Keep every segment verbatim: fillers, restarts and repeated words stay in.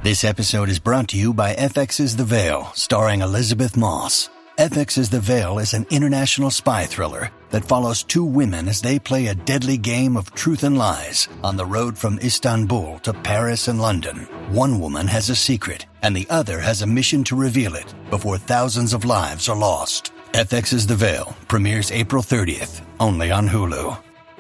This episode is brought to you by F X's The Veil, starring Elizabeth Moss. F X's The Veil is an international spy thriller that follows two women as they play a deadly game of truth and lies on the road from Istanbul to Paris and London. One woman has a secret, and the other has a mission to reveal it before thousands of lives are lost. F X's The Veil premieres April thirtieth, only on Hulu.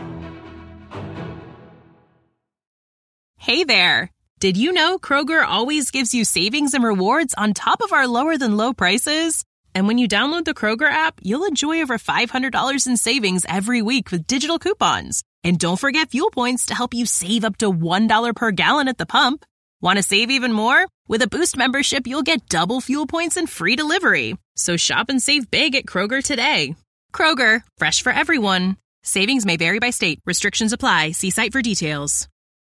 Hey there! Did you know Kroger always gives you savings and rewards on top of our lower-than-low prices? And when you download the Kroger app, you'll enjoy over five hundred dollars in savings every week with digital coupons. And don't forget fuel points to help you save up to one dollar per gallon at the pump. Want to save even more? With a Boost membership, you'll get double fuel points and free delivery. So shop and save big at Kroger today. Kroger, fresh for everyone. Savings may vary by state. Restrictions apply. See site for details.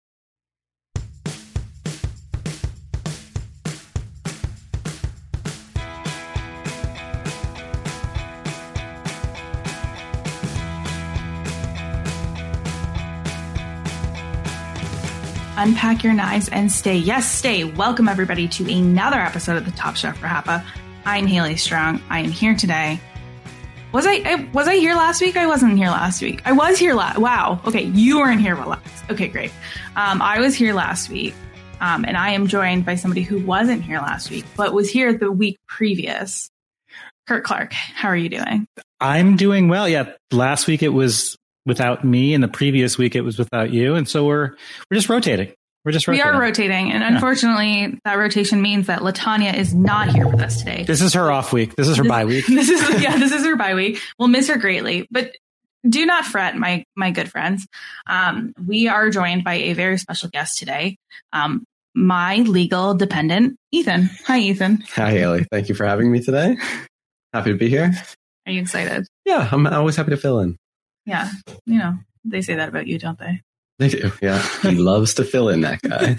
Unpack your knives and stay. Yes, stay. Welcome, everybody, to another episode of the Top Chef for Hapa. I'm Haley Strong. I am here today. Was I, I was I here last week? I wasn't here last week. I was here last. Wow. Okay, you weren't here last. Okay, great. Um, I was here last week, um, and I am joined by somebody who wasn't here last week, but was here the week previous. Kurt Clark, how are you doing? I'm doing well. Yeah, last week it was without me, and the previous week it was without you, and so we're we're just rotating. We're just rotating. We are rotating, and unfortunately, yeah. that rotation means that Latanya is not here with us today. This is her off week. This is her this, bye week. This is yeah, this is her bye week. We'll miss her greatly, but do not fret, my my good friends. Um, we are joined by a very special guest today. Um, my legal dependent, Ethan. Hi, Ethan. Hi, Haley. Thank you for having me today. Happy to be here. Are you excited? Yeah, I'm always happy to fill in. Yeah, you know, they say that about you, don't they? They do, yeah. He loves to fill in, that guy.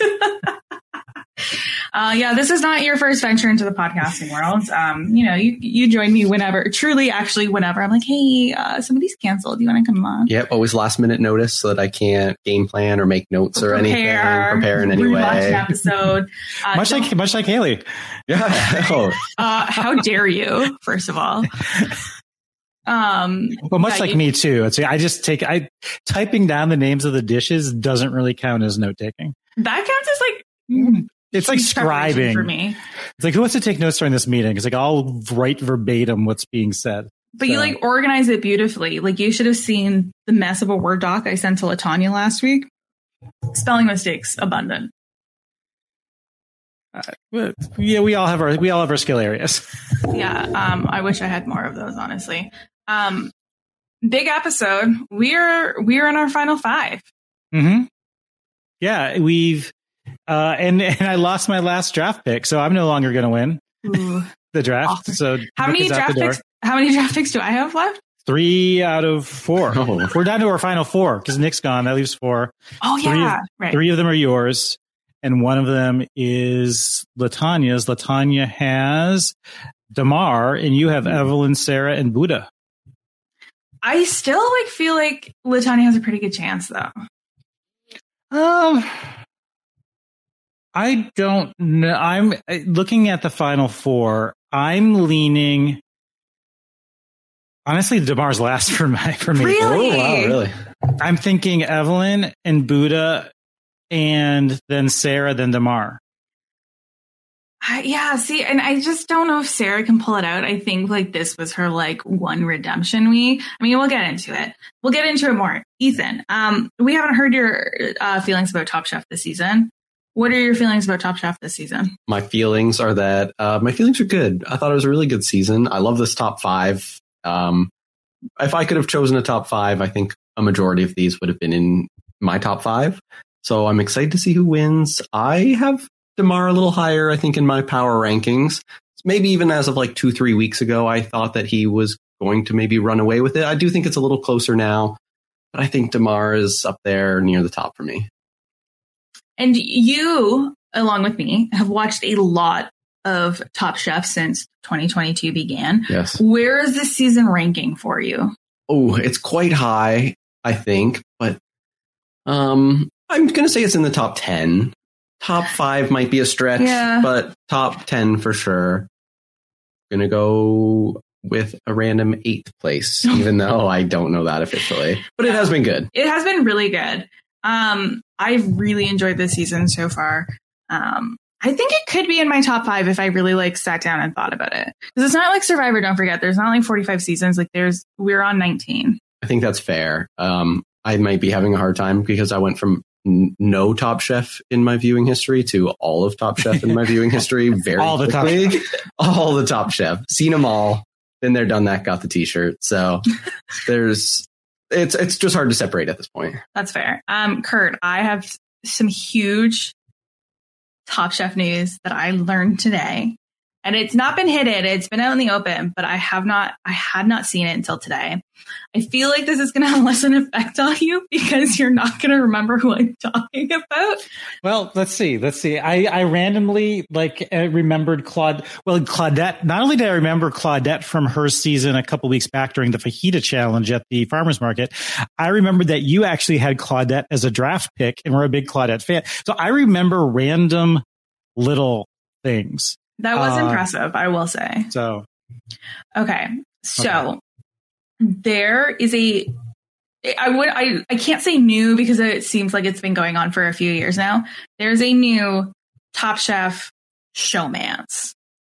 uh, yeah, this is not your first venture into the podcasting world. Um, you know, you you join me whenever, truly, actually, whenever. I'm like, hey, uh, somebody's canceled. Do you want to come on? Yep, always last minute notice so that I can't game plan or make notes or, or prepare, anything. Prepare in any way. Watch an episode. Uh, much like much like Haley. Yeah. Oh. uh, how dare you? First of all. Um, well, much yeah, like you, me too. It's, I just take, I typing down the names of the dishes doesn't really count as note taking. That counts as like, it's like scribing for me. It's like, who wants to take notes during this meeting? It's like, I'll write verbatim what's being said. But so. You like organize it beautifully. Like you should have seen the mess of a Word doc I sent to Latanya last week. Spelling mistakes abundant. Uh, yeah, we all have our, we all have our skill areas. Yeah. Um, I wish I had more of those, honestly. Um, big episode. We're we're in our final five. Mm-hmm. Yeah, we've uh, and and I lost my last draft pick, so I'm no longer going to win Ooh. the draft. Awesome. So how many draft picks? How many draft picks do I have left? Three out of four. Oh. We're down to our final four because Nick's gone. That leaves four. Oh three yeah, of, right. Three of them are yours, and one of them is Latanya's. Latanya has Damar, and you have Evelyn, Sarah, and Buddha. I still like feel like Latanya has a pretty good chance, though. Um, I don't know. I'm looking at the final four. I'm leaning. Honestly, Damar's last for my for me. Really? Oh, wow, really? I'm thinking Evelyn and Buddha, and then Sarah, then Damar. Uh, yeah, see, and I just don't know if Sarah can pull it out. I think like this was her like one redemption week. I mean, we'll get into it. We'll get into it more. Ethan, um, we haven't heard your uh, feelings about Top Chef this season. What are your feelings about Top Chef this season? My feelings are that uh, my feelings are good. I thought it was a really good season. I love this top five. Um, if I could have chosen a top five, I think a majority of these would have been in my top five. So I'm excited to see who wins. I have Damar a little higher, I think, in my power rankings. Maybe even as of like two, three weeks ago, I thought that he was going to maybe run away with it. I do think it's a little closer now, but I think Damar is up there near the top for me. And you, along with me, have watched a lot of Top Chef since twenty twenty-two began. Yes. Where is this season ranking for you? Oh, it's quite high, I think, but um, I'm going to say it's in the top ten. top five might be a stretch, Yeah. but top ten for sure. Gonna go with a random eighth place, even though I don't know that officially. But it has been good. It has been really good. Um, I've really enjoyed this season so far. Um, I think it could be in my top five if I really like sat down and thought about it. Because it's not like Survivor, don't forget. There's not like forty-five seasons. Like there's, we're on nineteen. I think that's fair. Um, I might be having a hard time because I went from n- no Top Chef in my viewing history to all of Top Chef in my viewing history very all the quickly. Top all the Top Chef. Seen them all. Been there, done that, got the t-shirt. So there's, it's it's just hard to separate at this point. That's fair. Um, Kurt, I have some huge Top Chef news that I learned today. And it's not been hidden. It's been out in the open, but I have not, I had not seen it until today. I feel like this is going to have less an effect on you because you're not going to remember who I'm talking about. Well, let's see. Let's see. I, I randomly like uh, remembered Claude. Well, Claudette, not only did I remember Claudette from her season a couple weeks back during the fajita challenge at the farmer's market, I remembered that you actually had Claudette as a draft pick and we're a big Claudette fan. So I remember random little things. That was Uh, impressive, I will say. So, Okay. So Okay. there is a, I would, I, I can't say new because it seems like it's been going on for a few years now. There's a new Top Chef showmance.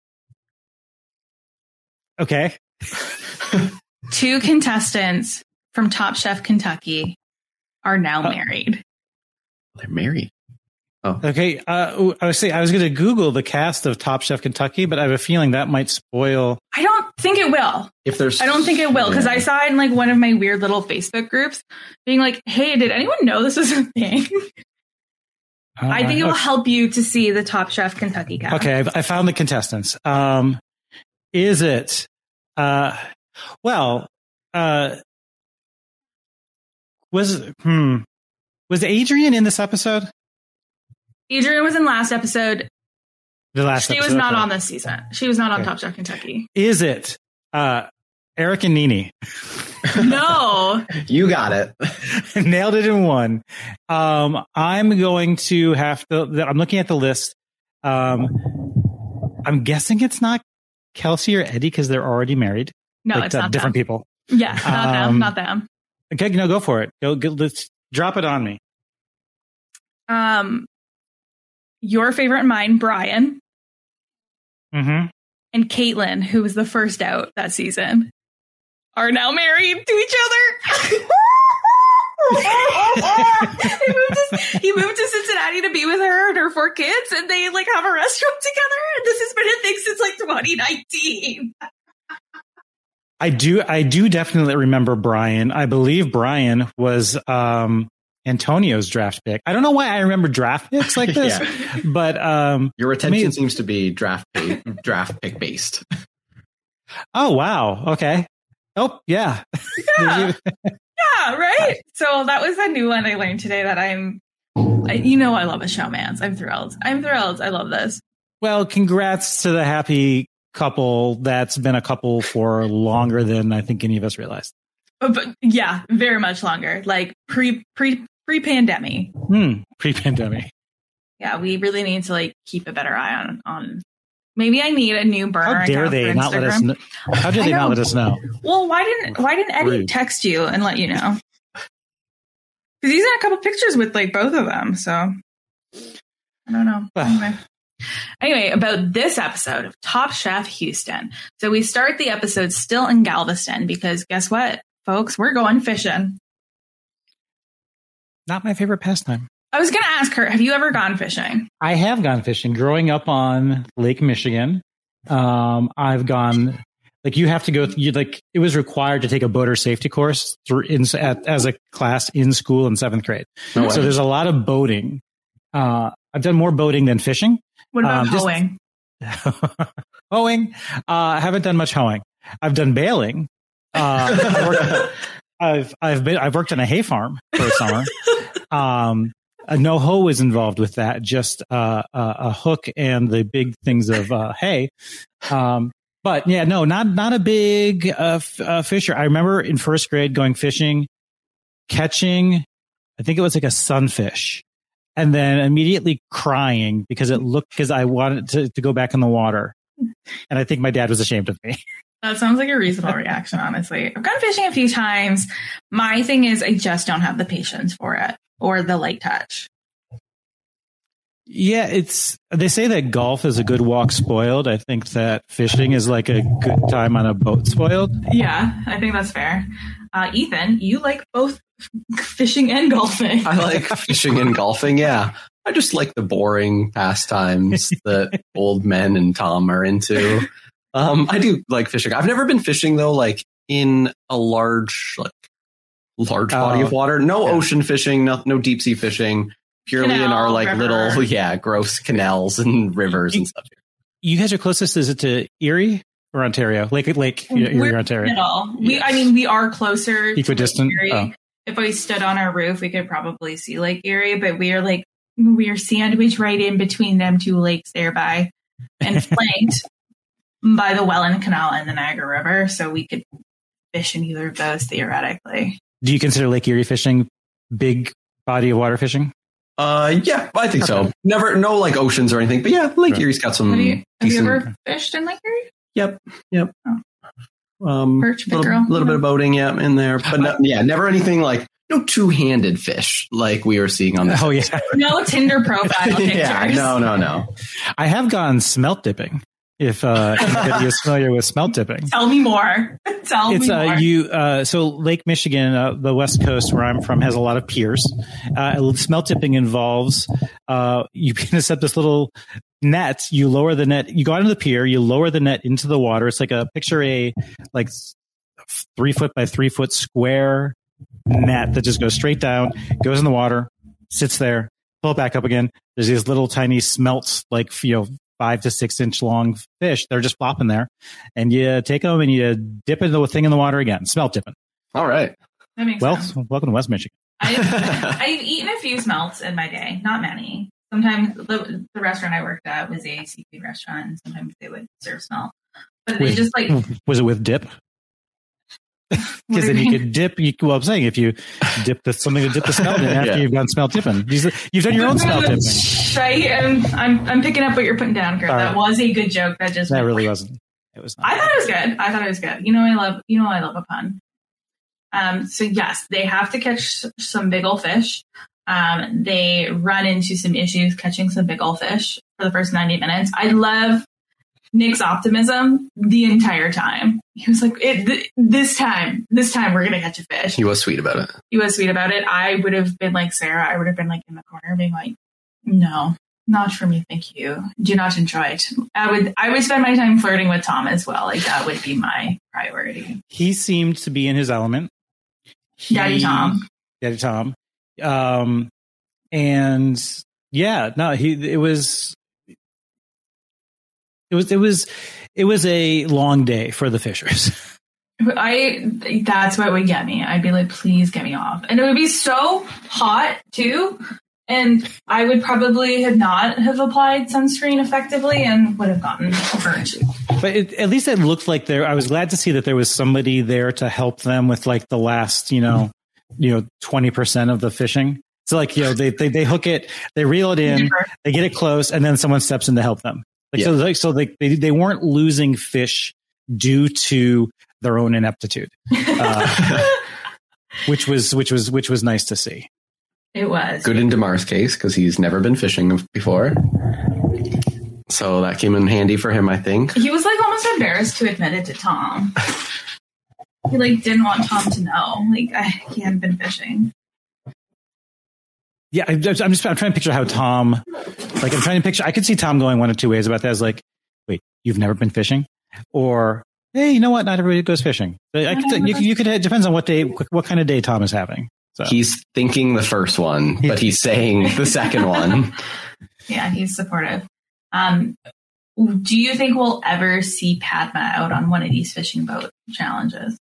okay. Two contestants from Top Chef Kentucky are now Uh, married. They're married. Okay. Uh, I was saying, I was going to Google the cast of Top Chef Kentucky, but I have a feeling that might spoil. I don't think it will. If there's, I don't think it will because Yeah. I saw it in like one of my weird little Facebook groups being like, hey, did anyone know this was a thing? Uh, I think it will okay. help you to see the Top Chef Kentucky cast. Okay, I, I found the contestants. Um, is it? Uh, well, uh, was hmm was Adrian in this episode? Adrian was in last episode. The last. She episode, was not okay. on this season. She was not on Okay. Top Chef Kentucky. Is it? Uh, Eric and Nene No. you got it. nailed it in one. Um, I'm going to have to. I'm looking at the list. Um, I'm guessing it's not Kelsey or Eddie because they're already married. No, like, it's uh, not different them. people. Yeah, not them. Um, Not them. Okay, no, go for it. Go, go let's drop it on me. Um, your favorite and mine, Brian, Mm-hmm. and Caitlin, who was the first out that season, are now married to each other. he, moved to, he moved to Cincinnati to be with her and her four kids, and they like have a restaurant together. And this has been a thing since like twenty nineteen. I do. I do definitely remember Brian. I believe Brian was um, Antonio's draft pick. I don't know why I remember draft picks like this, Yeah. but um, Your retention I mean- seems to be draft pick, draft pick based. oh wow, okay. Oh yeah, Yeah. Yeah, right. So that was a new one I learned today that I'm, I, you know, I love a showmance. I'm thrilled. I'm thrilled. I love this. Well, congrats to the happy couple that's been a couple for longer than I think any of us realized. But, but yeah, very much longer, like pre pre pre pandemic. Hmm, pre-pandemic. Yeah, we really need to like keep a better eye on on. Maybe I need a new burner. How dare account they for not let us? Instagram. Know? How did I they not know. let us know? Well, why didn't why didn't Eddie Rude. text you and let you know? Because he's in a couple pictures with like both of them. So I don't know. Well. Anyway. Anyway, about this episode of Top Chef Houston. So we start the episode still in Galveston because guess what, folks? We're going fishing. Not my favorite pastime. I was going to ask her, have you ever gone fishing? I have gone fishing growing up on Lake Michigan. Um, I've gone like you have to go. You like it was required to take a boater safety course through in at, as a class in school in seventh grade. No So way. there's a lot of boating. Uh, I've done more boating than fishing. What about Um, just- hoeing? Hoeing. Uh, I haven't done much hoeing. I've done bailing. Uh, I've, worked, I've I've been I've worked on a hay farm for a summer. Um, uh, no hoe is involved with that. Just uh, uh, a hook and the big things of uh, hay. Um, but yeah, no, not not a big uh, f- uh, fisher. I remember in first grade going fishing, catching. I think it was like a sunfish, and then immediately crying because it looked because I wanted to, to go back in the water. And I think my dad was ashamed of me. That sounds like a reasonable reaction, honestly. I've gone fishing a few times. My thing is I just don't have the patience for it or the light touch. Yeah, it's they say that golf is a good walk spoiled. I think that fishing is like a good time on a boat spoiled. Yeah, I think that's fair. Uh, Ethan, you like both fishing and golfing. I like fishing and golfing, yeah. I just like the boring pastimes that old men and Tom are into. Um, I do like fishing. I've never been fishing, though, like in a large, like large body oh, of water. No yeah. ocean fishing, no, no deep sea fishing. Purely Canal, in our like river. little, yeah, gross canals and rivers you, and stuff. You guys are closest, is it to Erie or Ontario? Lake, Lake, Erie, We're Ontario. Middle. We, I mean, we are closer. Equidistant. To Lake Erie. Oh. If we stood on our roof, we could probably see Lake Erie, but we are like we are sandwiched right in between them two lakes thereby, and flanked by the Welland Canal and the Niagara River. So we could fish in either of those theoretically. Do you consider Lake Erie fishing big body of water fishing? Uh, yeah, I think so. Never, no like oceans or anything, but yeah, Lake Right. Erie's got some. Have you, have decent, you ever fished in Lake Erie? Yep, yep. Oh. Um, Perch, little, pickerel. little bit of boating, yeah, in there, but no, yeah, never anything like no two-handed fish like we were seeing on the. Oh yeah, No Tinder profile pictures. yeah, no, no, no. I have gone smelt dipping. If uh, anybody is familiar with smelt dipping, Tell me more. Tell it's me uh, more. you. Uh, so Lake Michigan, uh, the west coast where I'm from, has a lot of piers. Uh, smelt dipping involves uh, you can set up this little net. You lower the net. You go onto the pier. You lower the net into the water. It's like a picture a like three foot by three foot square net that just goes straight down, goes in the water, sits there, pull it back up again. There's these little tiny smelts, like you know. five to six inch long fish. They're just flopping there, and you take them and you dip into the thing in the water again. Smelt dipping. All right. That makes Well, sense. welcome to West Michigan. I've, I've eaten a few smelts in my day, not many. Sometimes the, the restaurant I worked at was a seafood restaurant, and sometimes they would serve smelt. But they With- just like Was it with dip? What Because do then you you mean? could dip. You, well, I'm saying if you dip the, something to dip the smelt in after Yeah. you've done smelt dipping, These- you've done your own smelt dipping. Right? I'm, I'm I'm picking up what you're putting down, Kurt. All That right. was a good joke. That just That went- really wasn't. It was not. I thought it was good. I thought it was good. You know, I love. You know, I love a pun. Um. So yes, they have to catch some big old fish. Um. They run into some issues catching some big old fish for the first ninety minutes. I love Nick's optimism the entire time. He was like, it, th- "This time, this time, we're gonna catch a fish." He was sweet about it. He was sweet about it. I would have been like Sarah. I would have been like in the corner, being like, "No, not for me, thank you. Do not enjoy it." I would. I would spend my time flirting with Tom as well. Like that would be my priority. He seemed to be in his element. Daddy He- Tom. Daddy Tom. Um, and yeah, no, he. It was. It was. It was. It was a long day for the fishers. I. That's what would get me. I'd be like, "Please get me off," and it would be so hot too. And I would probably have not have applied sunscreen effectively and would have gotten burnt. But it, at least it looked like there. I was glad to see that there was somebody there to help them with like the last, you know, you know, twenty percent of the fishing. So like, you know, they, they they hook it, they reel it in, they get it close, and then someone steps in to help them. Like, Yeah. So like, so they, they they weren't losing fish due to their own ineptitude, uh, which was which was which was nice to see. It was Good in Damar's case because he's never been fishing before. So that came in handy for him, I think. He was like almost embarrassed to admit it to Tom. He like didn't want Tom to know. Like I, he hadn't been fishing. Yeah, I, I'm just I'm trying to picture how Tom, like I'm trying to picture. I could see Tom going one of two ways about that. Is like, wait, you've never been fishing, or hey, you know what? Not everybody goes fishing. I could, you, could- you could. It depends on what day, what kind of day Tom is having. So. He's thinking the first one, but he's saying the second one. Yeah, he's supportive. Um, do you think we'll ever see Padma out on one of these fishing boat challenges?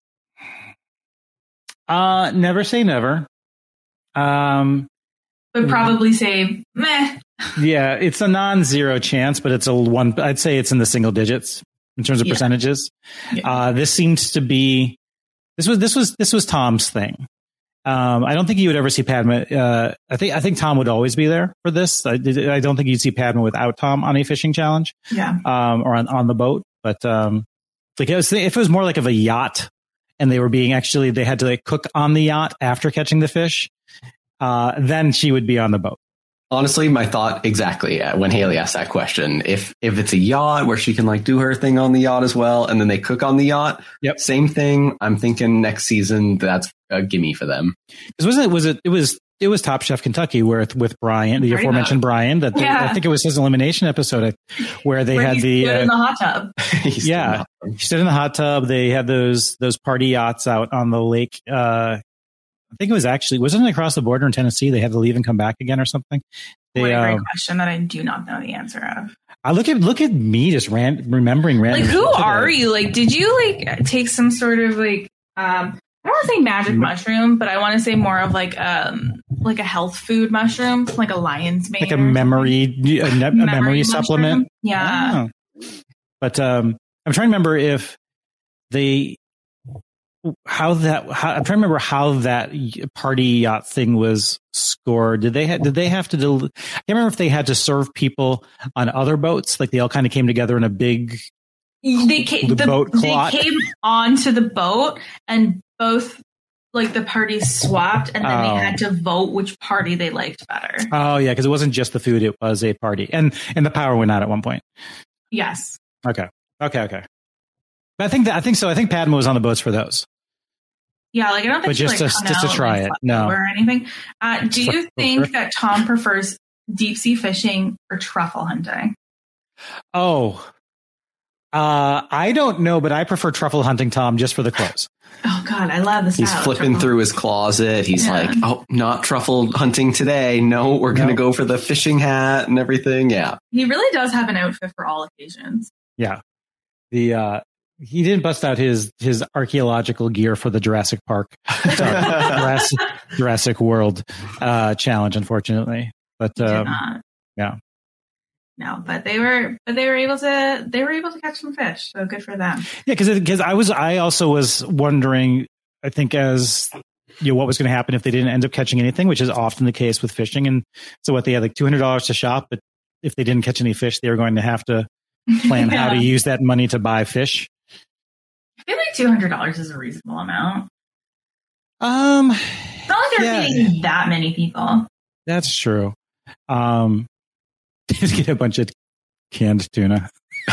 Uh, never say never. Um, But probably say meh. yeah, it's a non-zero chance, but it's a one. I'd say it's in the single digits in terms of Yeah. percentages. Yeah. Uh, this seems to be this was this was this was Tom's thing. Um, I don't think you would ever see Padme. Uh, I think I think Tom would always be there for this. I, I don't think you'd see Padme without Tom on a fishing challenge. Yeah. Um, or on, on the boat. But um, like it was, if it was more like of a yacht, and they were being actually they had to like cook on the yacht after catching the fish, uh, then she would be on the boat. Honestly, my thought exactly when Haley asked that question, if if it's a yacht where she can like do her thing on the yacht as well, and then they cook on the yacht, yep, same thing. I'm thinking next season that's a gimme for them. Because wasn't it was it it was it was Top Chef Kentucky where with Brian, the Pretty aforementioned much. Brian, that yeah. they, I think it was his elimination episode where they where had he the stood uh, in the hot tub. yeah, he stood in the hot tub. They had those those party yachts out on the lake. Uh, I think it was actually wasn't it across the border in Tennessee? They had to leave and come back again or something. They, what a great um, question that I do not know the answer of. I look at look at me just ran, remembering random. Like, who are you? Like, did you like take some sort of like um I don't want to say magic mm-hmm. mushroom, but I want to say more of like um like a health food mushroom, like a lion's mane, like a memory a, ne- memory, a memory supplement. Yeah, oh. But um, I'm trying to remember if they. How that? How, I'm trying to remember how that party yacht thing was scored. Did they ha- did they have to? Del- I can't remember if they had to serve people on other boats. Like they all kind of came together in a big. They came. The, boat they came onto the boat, and both like the parties swapped, and then oh. they had to vote which party they liked better. Oh yeah, because it wasn't just the food; it was a party, and and the power went out at one point. Yes. Okay. Okay. Okay. But I think that I think so. I think Padme was on the boats for those. Yeah, like I don't think but just she, like, to, just to try it, no, or anything. Uh, do you think that Tom prefers deep sea fishing or truffle hunting? Oh, uh, I don't know, but I prefer truffle hunting Tom just for the clothes. Oh God, I love this. He's flipping through his closet. He's yeah. like, "Oh, not truffle hunting today. No, we're gonna no. go for the fishing hat and everything." Yeah, he really does have an outfit for all occasions. Yeah, the. uh He didn't bust out his his archaeological gear for the Jurassic Park, Jurassic, Jurassic World uh, challenge, unfortunately. But um, yeah, no. But they were, but they were able to, they were able to catch some fish. So good for them. Yeah, because because I was, I also was wondering. I think as you know, what was going to happen if they didn't end up catching anything, which is often the case with fishing. And so what they had like two hundred dollars to shop, but if they didn't catch any fish, they were going to have to plan yeah. how to use that money to buy fish. I feel like two hundred dollars is a reasonable amount. Um, it's not like they're yeah. feeding that many people. That's true. Um, just get a bunch of canned tuna.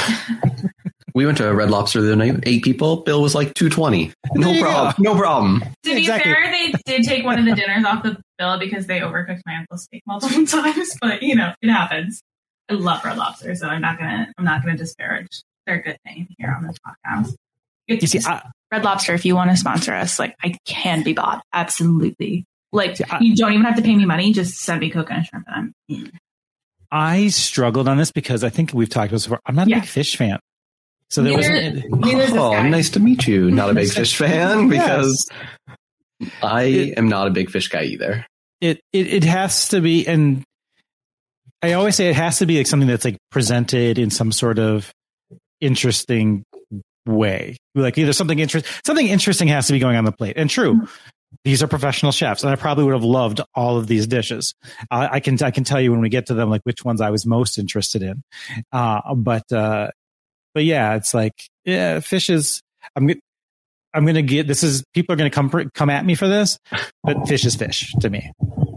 We went to Red Lobster the other night. Eight people. Bill was like two twenty. No problem. No problem. To be exactly. fair, they did take one of the dinners off the bill because they overcooked my uncle's steak multiple times. But you know, it happens. I love Red Lobster, so I'm not gonna. I'm not gonna disparage their good thing here on this podcast. You see, I, Red Lobster, if you want to sponsor us, like I can be bought. Absolutely. Like see, I, you don't even have to pay me money. Just send me coconut shrimp and I'm in. I struggled on this because I think we've talked about this before. I'm not a yeah. big fish fan. So there neither, wasn't. Oh, nice to meet you. Not a big fish fan because yes. I it, am not a big fish guy either. It, it, it has to be. And I always say it has to be like something that's like presented in some sort of interesting way. Like either something interesting, something interesting has to be going on the plate. And true, mm-hmm. these are professional chefs, and I probably would have loved all of these dishes. Uh, I can I can tell you when we get to them, like which ones I was most interested in. Uh, but uh, but yeah, it's like yeah, fish is. I'm I'm gonna get this is people are gonna come come at me for this, but fish is fish to me.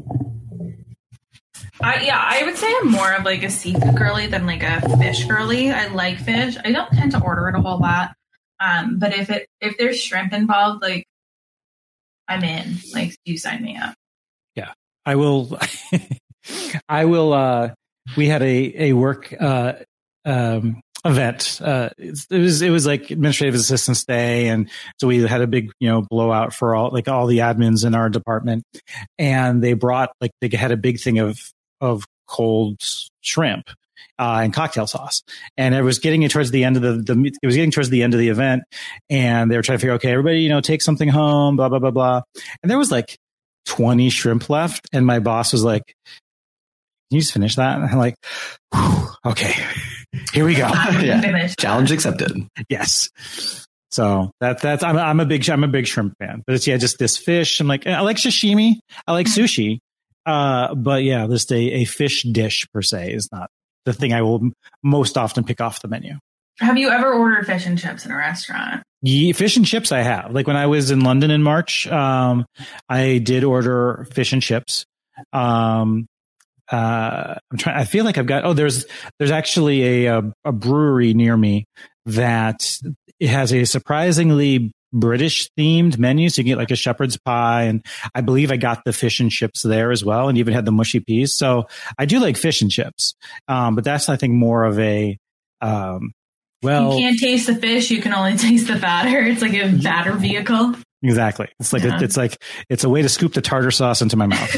I, yeah, I would say I'm more of like a seafood girly than like a fish girly. I like fish. I don't tend to order it a whole lot. Um, but if it if there's shrimp involved, like I'm in. Like you sign me up. Yeah, I will. I will. Uh, we had a a work uh, um, event. Uh, it was it was like administrative assistants day, and so we had a big you know blowout for all like all the admins in our department, and they brought like they had a big thing of. of cold shrimp uh, and cocktail sauce. And it was getting towards the end of the, the, it was getting towards the end of the event, and they were trying to figure, okay, everybody, you know, take something home, blah, blah, blah, blah. And there was like twenty shrimp left. And my boss was like, can you just finish that? And I'm like, okay, here we go. Yeah. Challenge accepted. Yes. So that that's I'm I'm a big I'm a big shrimp fan. But it's yeah, just this fish. I'm like I like sashimi. I like sushi. Uh, but yeah, just a, a fish dish per se is not the thing I will most often pick off the menu. Have you ever ordered fish and chips in a restaurant? Yeah, fish and chips I have. Like when I was in London in March, um, I did order fish and chips. Um, uh, I'm trying. I feel like I've got. Oh, there's there's actually a a, a brewery near me that it has a surprisingly British themed menu. So you get like a shepherd's pie, and I believe I got the fish and chips there as well, and even had the mushy peas. So I do like fish and chips, um, but that's I think more of a um, well. You can't taste the fish; you can only taste the batter. It's like a batter vehicle. Exactly. It's like Yeah. a, it's like it's a way to scoop the tartar sauce into my mouth.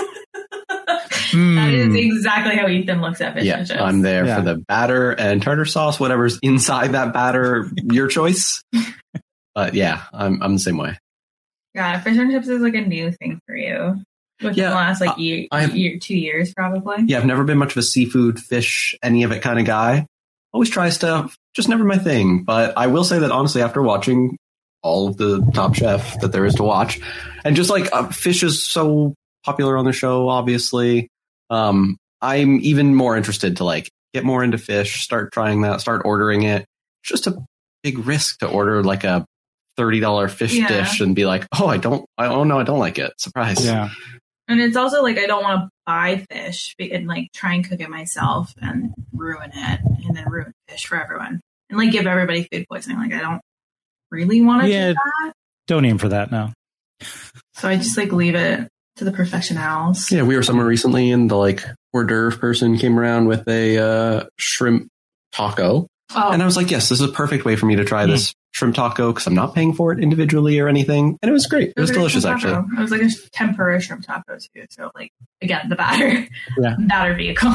That is exactly how Ethan looks at fish Yeah, and chips. I'm there Yeah. for the batter and tartar sauce, whatever's inside that batter, your choice. But yeah, I'm I'm the same way. Yeah, fish and chips is like a new thing for you. Within Yeah, the last like uh, year, I have- year, two years probably. Yeah, I've never been much of a seafood, fish, any of it kind of guy. Always try stuff, just never my thing. But I will say that honestly, after watching all of the Top Chef that there is to watch, and just like uh, fish is so popular on the show, obviously, um, I'm even more interested to like get more into fish, start trying that, start ordering it. It's just a big risk to order like a thirty dollars fish Yeah. dish and be like, oh, I don't, I, oh no, I don't like it. Surprise. Yeah. And it's also like I don't want to buy fish and like try and cook it myself and ruin it and then ruin fish for everyone and like give everybody food poisoning. Like I don't really want to Yeah. do that. Don't aim for that now. So I just like leave it to the professionals. Yeah, we were somewhere recently and the like hors d'oeuvre person came around with a uh, shrimp taco. Oh, And I was like, yes, this is a perfect way for me to try this shrimp taco because I'm not paying for it individually or anything. And it was great. It was a delicious, shrimp actually. taco. It was like a tempura shrimp taco too. So like again, the batter, Yeah. batter vehicle.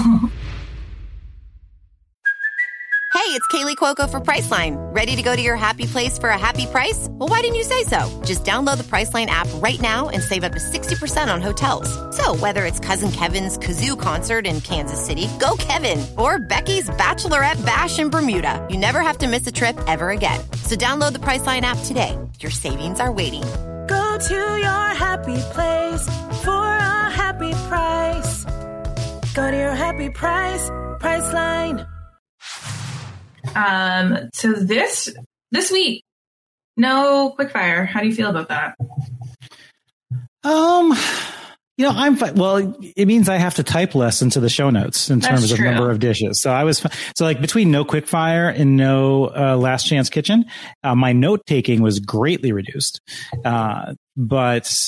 Hey, it's Kaylee Cuoco for Priceline. Ready to go to your happy place for a happy price? Well, why didn't you say so? Just download the Priceline app right now and save up to sixty percent on hotels. So whether it's Cousin Kevin's Kazoo Concert in Kansas City, go Kevin, or Becky's Bachelorette Bash in Bermuda, you never have to miss a trip ever again. So download the Priceline app today. Your savings are waiting. Go to your happy place for a happy price. Go to your happy price, Priceline. Um, so this this week, no quickfire. How do you feel about that? Um, you know, I'm fine. Well, it means I have to type less into the show notes in That's terms of true. number of dishes. So I was fi- so like between no quickfire and no uh, last chance kitchen, uh, my note taking was greatly reduced. Uh, but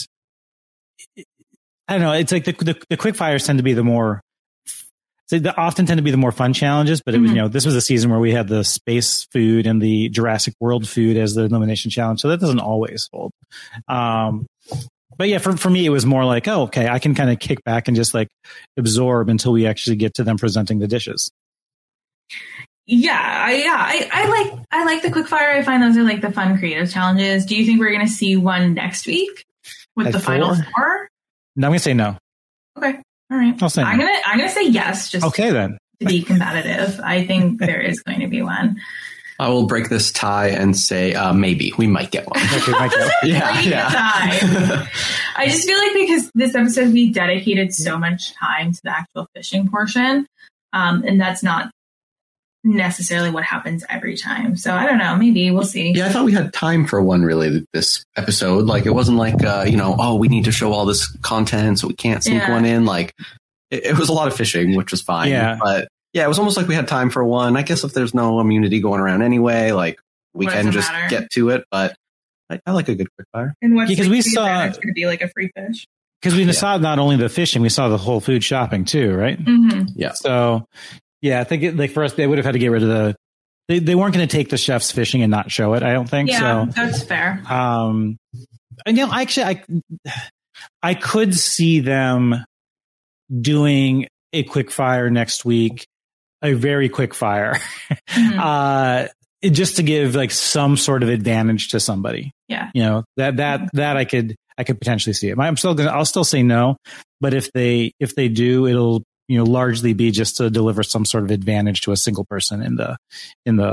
I don't know. It's like the the, the quickfires tend to be the more. So they often tend to be the more fun challenges, but it was, Mhm. you know, this was a season where we had the space food and the Jurassic World food as the elimination challenge. So that doesn't always hold. Um, but yeah, for, for me, it was more like, oh, okay, I can kind of kick back and just like absorb until we actually get to them presenting the dishes. Yeah, I, yeah, I, I like I like the quickfire. I find those are like the fun creative challenges. Do you think we're going to see one next week with At the final four? four? No, I'm going to say no. Okay, all right. I'll say I'm no. gonna I'm gonna say yes, just Okay, then. to be competitive. I think there is going to be one. I will break this tie and say uh, maybe we might get one. Okay, Mike, go. Yeah, Break the yeah. tie. I just feel like because this episode we dedicated so much time to the actual fishing portion, um, and that's not necessarily what happens every time. So I don't know. Maybe we'll see. Yeah, I thought we had time for one really this episode. Like it wasn't like uh, you know, oh, we need to show all this content, so we can't sneak Yeah. one in. Like it, it was a lot of fishing, which was fine. Yeah. But yeah, it was almost like we had time for one. I guess if there's no immunity going around anyway, like we What can does it just matter? get to it. But I, I like a good quickfire. And what's Because like, we the saw- advantage going to be like a free fish. Because we Yeah. saw not only the fishing, we saw the whole food shopping too, right? Mm-hmm. Yeah. So, yeah, I think it, like for us, they would have had to get rid of the. They, they weren't going to take the chefs fishing and not show it. I don't think Yeah, so. that's fair. Um, and you know, actually, I I could see them doing a quick fire next week, a very quick fire, Mhm. uh, just to give like some sort of advantage to somebody. Yeah. You know, that that that I could I could potentially see it. I'm still gonna I'll still say no, but if they if they do, it'll you know largely be just to deliver some sort of advantage to a single person in the in the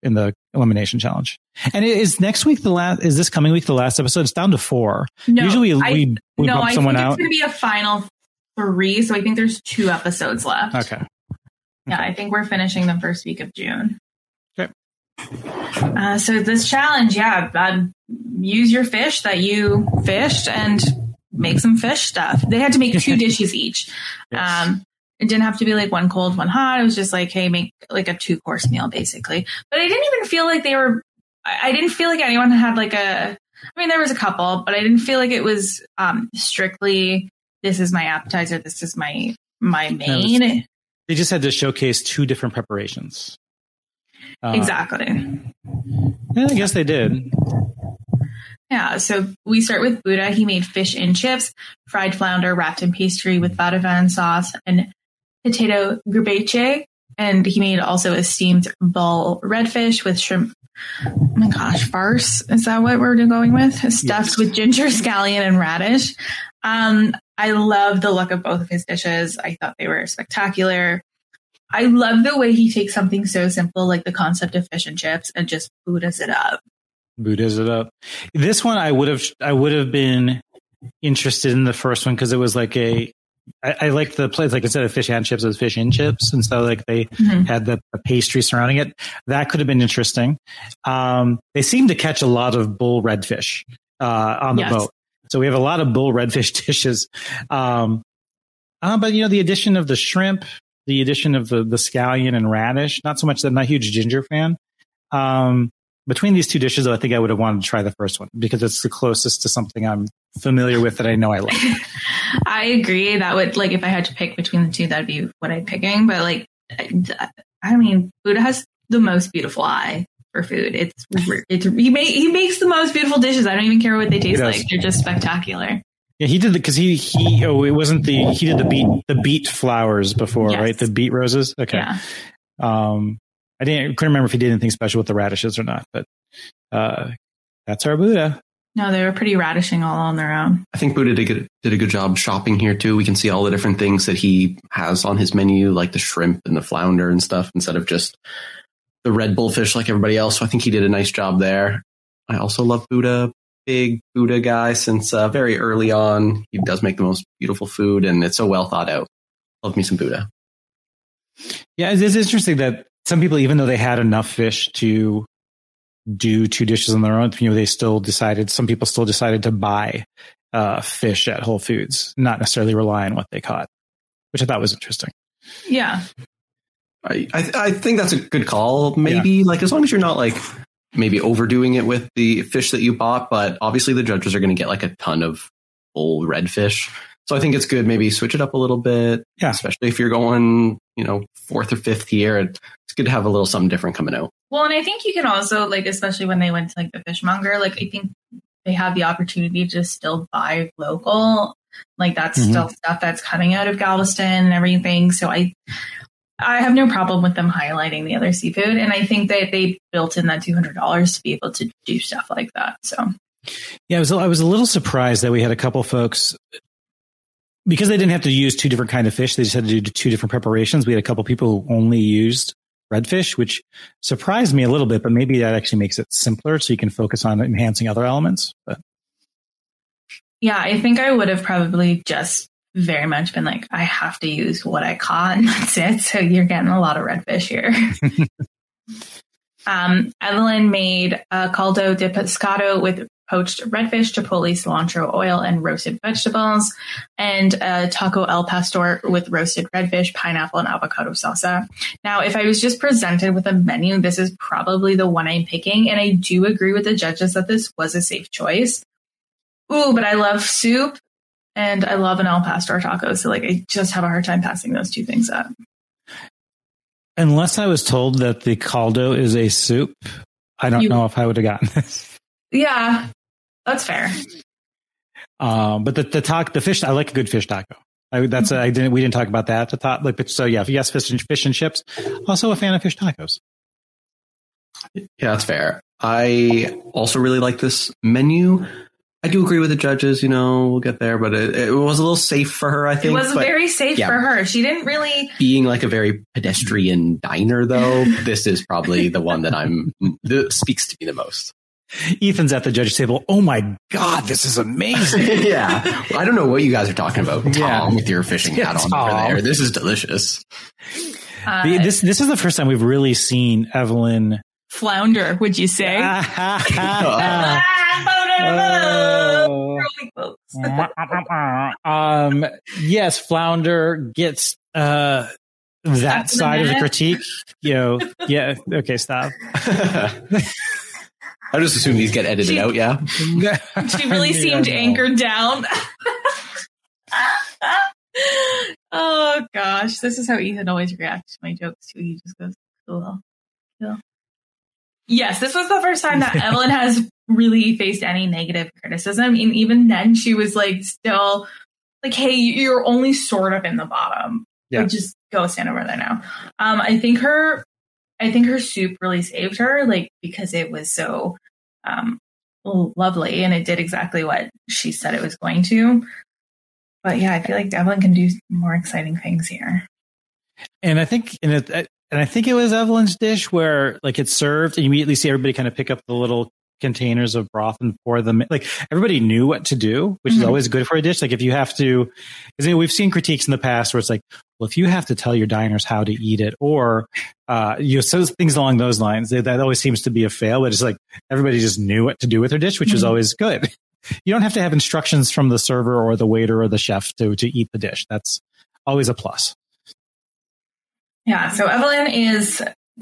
in the elimination challenge. And is next week the last? Is this coming week the last episode? It's down to four. No, Usually I, we we no, bump I someone think out. it's going to be a final three. So I think there's two episodes left. Okay. Yeah, I think we're finishing the first week of June. Okay. Uh, so this challenge, yeah, uh, use your fish that you fished and make some fish stuff. They had to make two dishes each. Yes. Um, it didn't have to be like one cold, one hot. It was just like, hey, make like a two course meal basically. But I didn't even feel like they were, I didn't feel like anyone had like a, I mean, there was a couple, but I didn't feel like it was um, strictly, this is my appetizer, this is my, my main. No, they just had to showcase two different preparations. Uh, exactly. Yeah, I guess they did. Yeah, so we start with Buddha. He made fish and chips, fried flounder wrapped in pastry with badavan sauce, and potato grabeche. And he made also a steamed bull redfish with shrimp. Oh my gosh, farce. Is that what we're going with? Stuffed yes. with ginger, scallion, and radish. Um, I love the look of both of his dishes. I thought they were spectacular. I love the way he takes something so simple like the concept of fish and chips and just Buddhas it up. Buddhas it up. This one I would have I would have been interested in the first one because it was like a I, I liked the place, like instead of fish and chips, it was fish and chips, and so like they mm-hmm. had the, the pastry surrounding it. That could have been interesting. Um, they seem to catch a lot of bull redfish uh, on the yes. boat, so we have a lot of bull redfish dishes. Um, uh, but you know, the addition of the shrimp, the addition of the the scallion and radish, not so much that I'm not a huge ginger fan. Um, between these two dishes, though, I think I would have wanted to try the first one because it's the closest to something I'm familiar with that I know I like. I agree. That would, like, if I had to pick between the two, that'd be what I'm picking. But like, I mean, Buddha has the most beautiful eye for food. It's it's he make, he makes the most beautiful dishes. I don't even care what they taste like. They're just spectacular. Yeah, he did the because he he oh it wasn't the he did the beet the beet flowers before, yes. right? The beet roses. Okay. Yeah. Um, I didn't couldn't remember if he did anything special with the radishes or not, but uh, that's our Buddha. No, they were pretty radishing all on their own. I think Buddha did, good, did a good job shopping here too. We can see all the different things that he has on his menu, like the shrimp and the flounder and stuff, instead of just the red bullfish like everybody else. So I think he did a nice job there. I also love Buddha, big Buddha guy since uh, very early on. He does make the most beautiful food, and it's so well thought out. Love me some Buddha. Yeah, it's, it's interesting that some people, even though they had enough fish to do two dishes on their own, you know, they still decided, some people still decided to buy uh, fish at Whole Foods, not necessarily rely on what they caught, which I thought was interesting. Yeah. I, I, I think that's a good call. Maybe yeah. like, as long as you're not like maybe overdoing it with the fish that you bought, but obviously the judges are going to get like a ton of full redfish. So I think it's good. Maybe switch it up a little bit, yeah. especially if you're going, you know, fourth or fifth here. It's good to have a little something different coming out. Well, and I think you can also, like, especially when they went to like the fishmonger, like I think they have the opportunity to still buy local. Like that's mm-hmm. still stuff that's coming out of Galveston and everything. So I, I have no problem with them highlighting the other seafood, and I think that they built in that two hundred dollars to be able to do stuff like that. So yeah, I was I was a little surprised that we had a couple folks. Because they didn't have to use two different kind of fish, they just had to do two different preparations. We had a couple people who only used redfish, which surprised me a little bit, but maybe that actually makes it simpler so you can focus on enhancing other elements. But yeah, I think I would have probably just very much been like, I have to use what I caught and that's it. So you're getting a lot of redfish here. um, Evelyn made a caldo de pescado with poached redfish, chipotle, cilantro oil, and roasted vegetables, and a taco el pastor with roasted redfish, pineapple, and avocado salsa. Now, if I was just presented with a menu, this is probably the one I'm picking, and I do agree with the judges that this was a safe choice. Ooh, but I love soup, and I love an el pastor taco, so like I just have a hard time passing those two things up. Unless I was told that the caldo is a soup, I don't you, know if I would have gotten this. Yeah, that's fair. Um, but the the taco, the fish, I like a good fish taco. I, that's mm-hmm. I didn't we didn't talk about that at the top. Like, but so yeah, yes, fish and fish and chips. Also a fan of fish tacos. Yeah, that's fair. I also really like this menu. I do agree with the judges, you know, we'll get there, but it, it was a little safe for her, I think. It was but, very safe yeah, for her. She didn't really... Being like a very pedestrian diner, though, this is probably the one that I'm that speaks to me the most. Ethan's at the judge's table. Oh my God, this is amazing. yeah. Well, I don't know what you guys are talking about, Tom, yeah. with your fishing hat on over there. This is delicious. Uh, the, this this is the first time we've really seen Evelyn... Flounder, would you say? um, yes, Flounder gets uh, that side of the critique. You know, yeah. Okay, stop. I just assume these get edited she, out. Yeah, she really seemed yeah, no. anchored down. Oh gosh, this is how Ethan always reacts to my jokes too. He just goes, "Cool, cool." Yes, this was the first time that Evelyn has really faced any negative criticism. And even then, she was like, still like, hey, you're only sort of in the bottom. Yeah. Like, just go stand over there now. Um, I think her, I think her soup really saved her, like, because it was so um, lovely and it did exactly what she said it was going to. But yeah, I feel like Evelyn can do more exciting things here. And I think, in it, And I think it was Evelyn's dish where like it's served and you immediately see everybody kind of pick up the little containers of broth and pour them. Like everybody knew what to do, which mm-hmm. is always good for a dish. Like if you have to, because you know, we've seen critiques in the past where it's like, well, if you have to tell your diners how to eat it or, uh, you know, so things along those lines, they, that always seems to be a fail. But it's like everybody just knew what to do with their dish, which mm-hmm. is always good. You don't have to have instructions from the server or the waiter or the chef to, to eat the dish. That's always a plus. Yeah, so Evelyn is,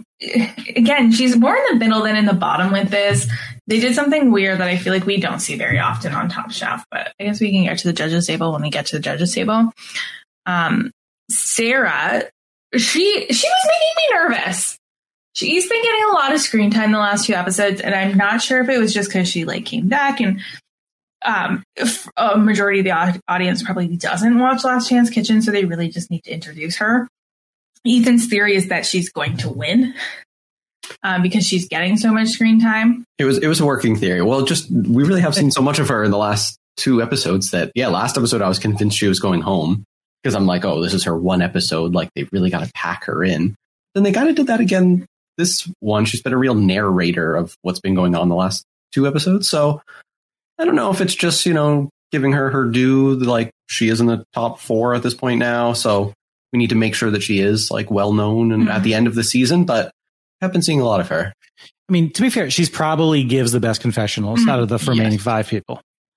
again, she's more in the middle than in the bottom with this. They did something weird that I feel like we don't see very often on Top Chef, but I guess we can get to the judges' table when we get to the judges' table. Um, Sarah, she she was making me nervous. She's been getting a lot of screen time the last two episodes, and I'm not sure if it was just because she like came back and um, a majority of the audience probably doesn't watch Last Chance Kitchen, so they really just need to introduce her. Ethan's theory is that she's going to win um, because she's getting so much screen time. It was it was a working theory. Well, just we really have seen so much of her in the last two episodes that, yeah, last episode I was convinced she was going home because I'm like, oh, this is her one episode. Like they really got to pack her in. Then they kind of did that again this one. She's been a real narrator of what's been going on the last two episodes. So I don't know if it's just, you know, giving her her due. Like she is in the top four at this point now. So we need to make sure that she is like well known and mm-hmm. at the end of the season, but I've been seeing a lot of her. I mean, to be fair, she's probably gives the best confessionals mm-hmm. out of the remaining yes. five people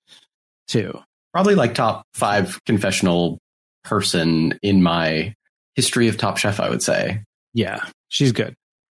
too. Probably like top five confessional person in my history of Top Chef, I would say. Yeah, she's good.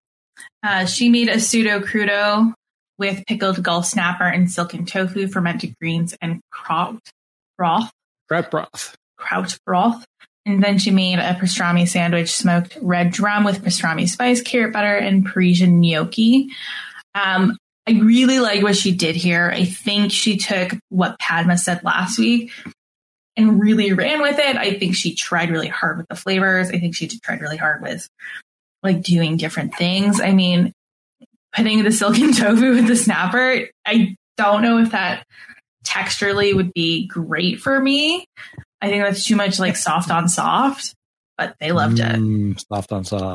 Uh, she made a pseudo crudo with pickled Gulf snapper and silken tofu, fermented greens, and kraut broth. Kraut broth. Kraut broth. And then she made a pastrami sandwich, smoked red drum with pastrami spice, carrot butter, and Parisian gnocchi. Um, I really like what she did here. I think she took what Padma said last week and really ran with it. I think she tried really hard with the flavors. I think she tried really hard with like doing different things. I mean, putting the silken tofu with the snapper, I don't know if that texturally would be great for me. I think that's too much like soft on soft, but they loved mm, it. Soft on soft.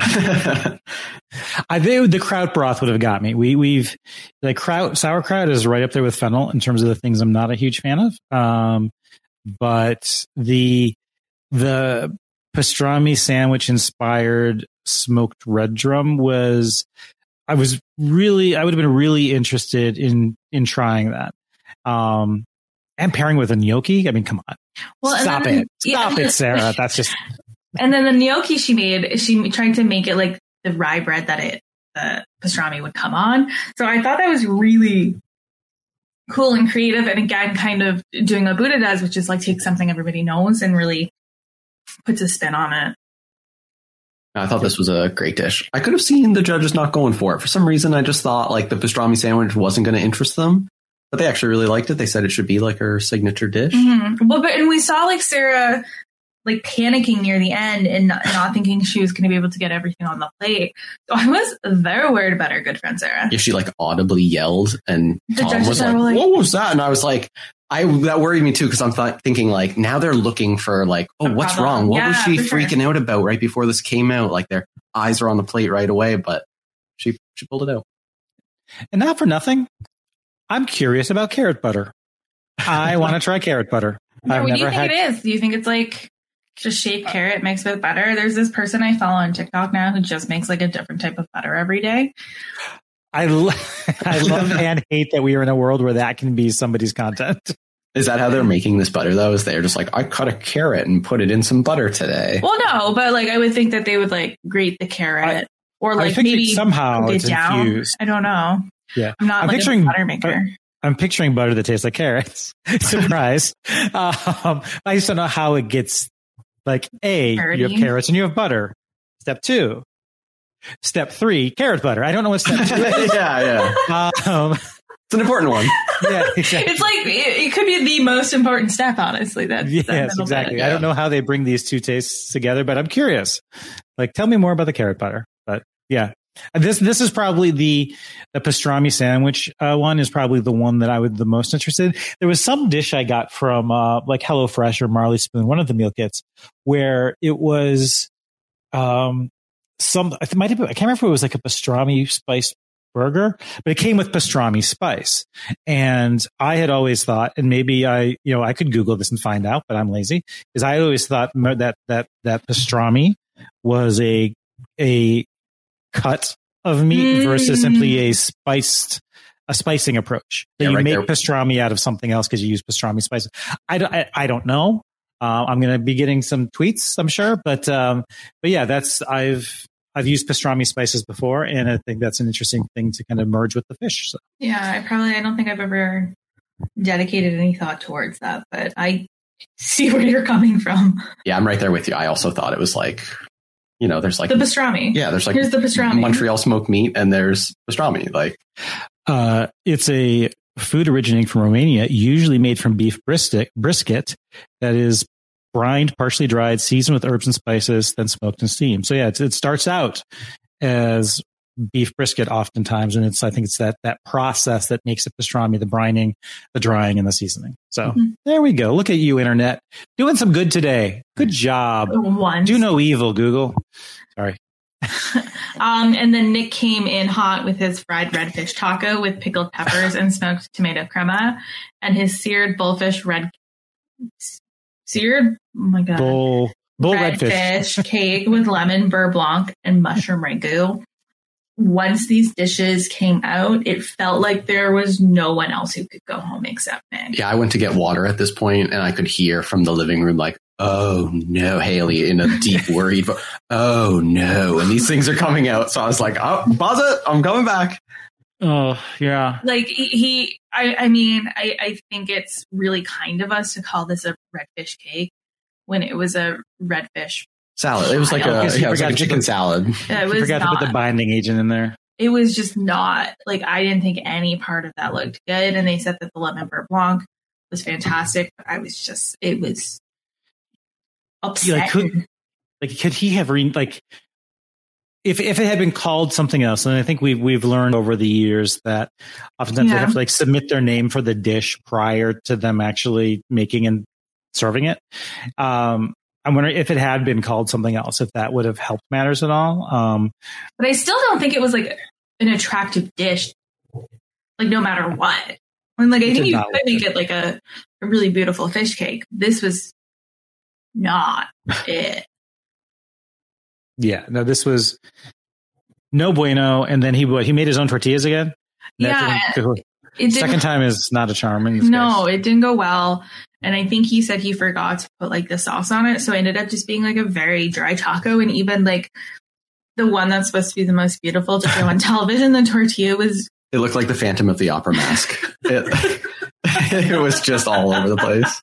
I think the kraut broth would have got me. We we've like kraut sauerkraut is right up there with fennel in terms of the things I'm not a huge fan of. Um, but the the pastrami sandwich inspired smoked red drum was I was really I would have been really interested in in trying that. Um, and pairing with a gnocchi. I mean, come on. Well, Stop then, it. Stop yeah. it, Sarah. That's just. And then the gnocchi she made, she tried to make it like the rye bread that it, the pastrami would come on. So I thought that was really cool and creative. And again, kind of doing what Buddha does, which is like take something everybody knows and really puts a spin on it. I thought this was a great dish. I could have seen the judges not going for it. For some reason, I just thought like the pastrami sandwich wasn't going to interest them. But they actually really liked it. They said it should be like her signature dish. Mm-hmm. Well, but and we saw like Sarah like panicking near the end and not, not thinking she was going to be able to get everything on the plate. So I was very worried about our good friend Sarah. If she like audibly yelled and The Tom judges was are like, like- what was that? And I was like, I that worried me too because I'm th- thinking like now they're looking for like, oh, A what's problem. wrong? What Yeah, was she for sure. freaking out about right before this came out? Like their eyes are on the plate right away, but she she pulled it out. And not for nothing, I'm curious about carrot butter. I want to try carrot butter. Yeah, I've what do you never think had. it is? Do you think it's like just shaved carrot mixed with butter? There's this person I follow on TikTok now who just makes like a different type of butter every day. I, lo- I love and hate that we are in a world where that can be somebody's content. Is that how they're making this butter though? Is they're just like, I cut a carrot and put it in some butter today? Well, no, but like I would think that they would like grate the carrot or I like was picturing maybe somehow cook it it's down. infused. I don't know. Yeah. I'm not I'm like picturing- a butter maker. I'm picturing butter that tastes like carrots. Surprise. um, I just don't know how it gets like, A, you have Dirty. carrots and you have butter. Step two. Step three, carrot butter. I don't know what step two is. yeah, yeah. Um, It's an important one. yeah, exactly. It's like it, it could be the most important step, honestly. That's that Yes, middle exactly. bit. I don't know how they bring these two tastes together, but I'm curious. Like, tell me more about the carrot butter. But yeah, and this this is probably the the pastrami sandwich uh, one is probably the one that I would the most interested in. There was some dish I got from uh, like HelloFresh or Marley Spoon, one of the meal kits, where it was um some it might have been, I can't remember if it was like a pastrami spiced burger, but it came with pastrami spice. And I had always thought, and maybe I, you know, I could Google this and find out, but I'm lazy, is I always thought that, that, that pastrami was a, a cut of meat Mm. versus simply a spiced, a spicing approach. That Yeah, you right make there. pastrami out of something else because you use pastrami spices. I don't, I, I don't know. Uh, I'm going to be getting some tweets, I'm sure, but, um, but yeah, that's, I've, I've used pastrami spices before, and I think that's an interesting thing to kind of merge with the fish. So. Yeah, I probably I don't think I've ever dedicated any thought towards that, but I see where you're coming from. Yeah, I'm right there with you. I also thought it was like, you know, there's like The pastrami. yeah, there's like Here's the pastrami. Montreal smoked meat, and there's pastrami. Like, Uh, it's a food originating from Romania, usually made from beef brisket, brisket that is brined, partially dried, seasoned with herbs and spices, then smoked and steamed. So yeah, it's, it starts out as beef brisket oftentimes, and it's I think it's that that process that makes it pastrami: the brining, the drying, and the seasoning. So Mm-hmm. there we go. Look at you, internet, doing some good today. Good job. Once. Do no evil, Google. Sorry. Um, and then Nick came in hot with his fried redfish taco with pickled peppers and smoked tomato crema, and his seared bullfish red seared. Oh my god! Bull bull redfish. redfish cake with lemon beurre blanc and mushroom ragu. Once these dishes came out, it felt like there was no one else who could go home except Nick. yeah, I went to get water at this point, and I could hear from the living room like, "Oh no, Haley!" in a deep worried voice. "Oh no!" And these things are coming out. So I was like, "Oh, pause it! I'm coming back." Oh yeah. Like he, he I, I mean, I, I think it's really kind of us to call this a redfish cake when it was a redfish. Salad. It was like I know, a, because he yeah, it was like a forgot to chicken put- salad. It I was forgot to put the not- binding agent in there. It was just not like I didn't think any part of that looked good. And they said that the lemon beurre blanc was fantastic. But I was just, it was upset. Like, could, like, could he have re- like if if it had been called something else? And I think we've we've learned over the years that oftentimes they Yeah. have to like submit their name for the dish prior to them actually making and serving it. Um, I'm wondering if it had been called something else, if that would have helped matters at all. Um, But I still don't think it was like an attractive dish, like no matter what. And like I It think did you not could look make good. it like a, a really beautiful fish cake. This was not it. yeah, no, this was no bueno. And then he what, he made his own tortillas again. That Yeah, didn't go- It second didn't, time is not a charm. In this no, case. it didn't go well. And I think he said he forgot to put like the sauce on it. So it ended up just being like a very dry taco. And even like the one that's supposed to be the most beautiful to go on television, the tortilla was It looked like the Phantom of the Opera mask. It, it was just all over the place.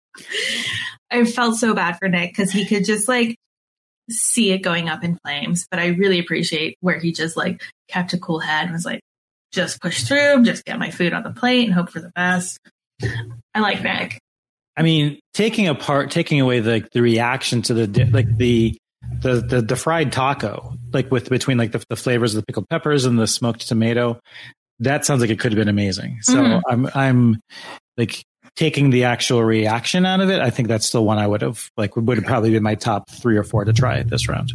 I felt so bad for Nick because he could just like see it going up in flames. But I really appreciate where he just like kept a cool head and was like, just push through, just get my food on the plate and hope for the best. I like Nick. I mean, taking apart, taking away the the reaction to the like the the the, the fried taco, like with between like the, the flavors of the pickled peppers and the smoked tomato, that sounds like it could have been amazing. So mm-hmm. I'm I'm like taking the actual reaction out of it. I think that's still one I would have like would have probably been my top three or four to try this round.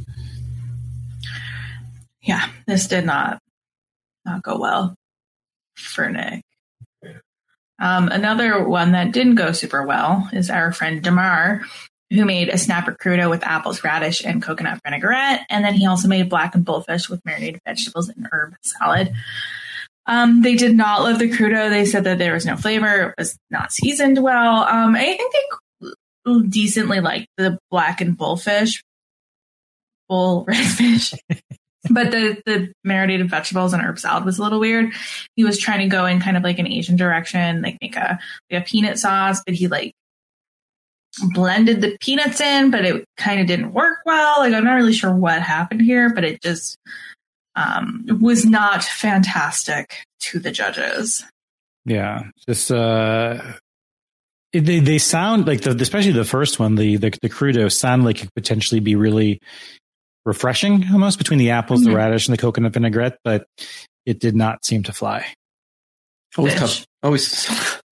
Yeah, this did not not go well for Nick. Um, another one that didn't go super well is our friend Damar, who made a snapper crudo with apples, radish, and coconut vinaigrette. And then he also made black and bullfish with marinated vegetables and herb salad. Um, they did not love the crudo. They said that there was no flavor. It was not seasoned well. Um, I think they decently liked the black and bullfish, bull redfish. But the, the marinated vegetables and herb salad was a little weird. He was trying to go in kind of like an Asian direction, like make a, like a peanut sauce, but he like blended the peanuts in, but it kind of didn't work well. Like, I'm not really sure what happened here, but it just um, was not fantastic to the judges. Yeah, just uh, they they sound like the especially the first one, the the, the crudo sound like it could potentially be really refreshing almost between the apples, mm-hmm. the radish, and the coconut vinaigrette, but it did not seem to fly. Always tough. Always,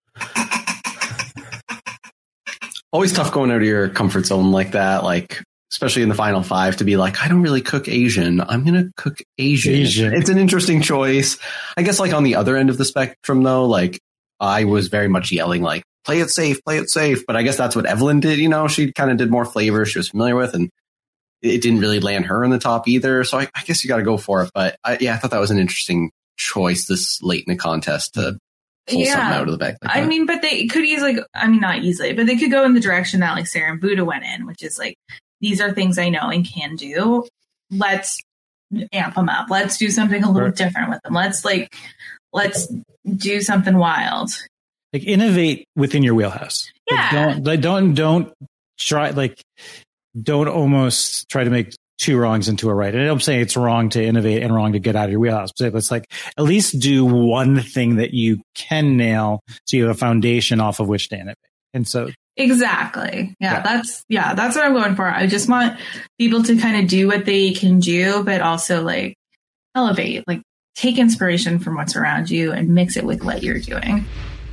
always tough going out of your comfort zone like that. Like, especially in the final five, to be like, I don't really cook Asian. I'm going to cook Asian. Asian. It's an interesting choice. I guess like on the other end of the spectrum though, like I was very much yelling like, play it safe, play it safe. But I guess that's what Evelyn did. You know, she kind of did more flavor she was familiar with, and it didn't really land her in the top either. So I, I guess you got to go for it. But I, yeah, I thought that was an interesting choice this late in the contest to pull yeah. something out of the bag. Like I that. mean, but they could easily, I mean, not easily, but they could go in the direction that like Sarah and Buddha went in, which is like, these are things I know and can do. Let's amp them up. Let's do something a little right. different with them. Let's like, let's do something wild. Like innovate within your wheelhouse. Yeah. Like don't, like, don't, don't try like, don't almost try to make two wrongs into a right. And I'm saying it's wrong to innovate and wrong to get out of your wheelhouse. But it's like, at least do one thing that you can nail so you have a foundation off of which to innovate. And so. Exactly. Yeah, yeah. That's, yeah, that's what I'm going for. I just want people to kind of do what they can do, but also like elevate, like take inspiration from what's around you and mix it with what you're doing.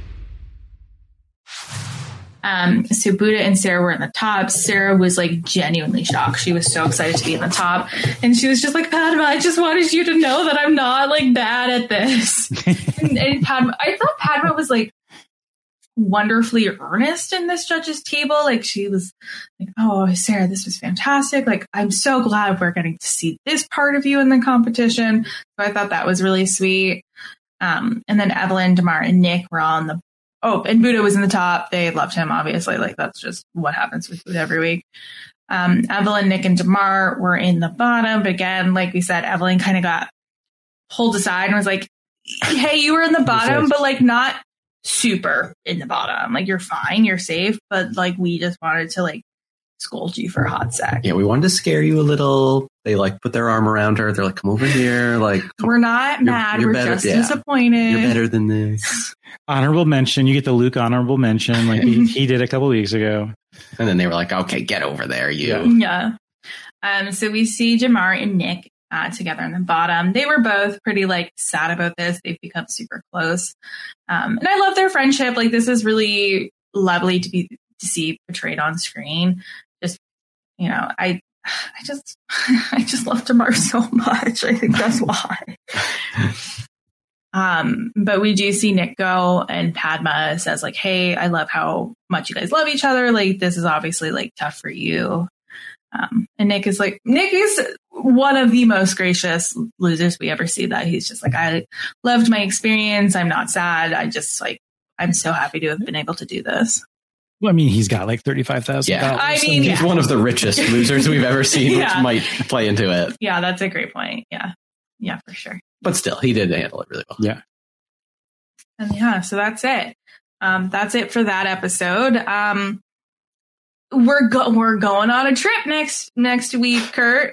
Um, so Buddha and Sarah were in the top. Sarah was like genuinely shocked. She was so excited to be in the top. And she was just like, Padma, I just wanted you to know that I'm not like bad at this. and, and Padma, I thought Padma was like wonderfully earnest in this judges table. Like she was like, oh, Sarah, this was fantastic. Like, I'm so glad we're getting to see this part of you in the competition. So I thought that was really sweet. Um, and then Evelyn, Damar, and Nick were all in the Oh, and Buddha was in the top. They loved him, obviously. Like, that's just what happens with Buddha every week. Um, Evelyn, Nick, and Damar were in the bottom. But again, like we said, Evelyn kind of got pulled aside and was like, hey, you were in the bottom, but like not super in the bottom. Like, you're fine, you're safe. But like, we just wanted to like scold you for a hot sec. Yeah, we wanted to scare you a little. They like put their arm around her. They're like, come over here. Like, we're not mad. You're we're better, just yeah. disappointed. You're better than this. Honorable mention. You get the Luke honorable mention like he, he did a couple weeks ago. And then they were like, okay, get over there, you. Yeah. Um. So we see Damar and Nick uh, together in the bottom. They were both pretty like sad about this. They've become super close. Um. And I love their friendship. Like, this is really lovely to be to see portrayed on screen. Just, you know, I I just I just love Damar so much. I think that's why. Um, but we do see Nick go, and Padma says like, hey, I love how much you guys love each other. Like, this is obviously like tough for you. Um, and Nick is like, Nick is one of the most gracious losers we ever see, that he's just like, I loved my experience. I'm not sad. I just like, I'm so happy to have been able to do this. Well, I mean, he's got like thirty-five thousand yeah. dollars. I mean, he's yeah. one of the richest losers we've ever seen, yeah. which might play into it. Yeah, that's a great point. Yeah. Yeah, for sure. But still, he did handle it really well. Yeah. And yeah, so that's it. Um, that's it for that episode. Um, we're go- we're going on a trip next next week, Kurt.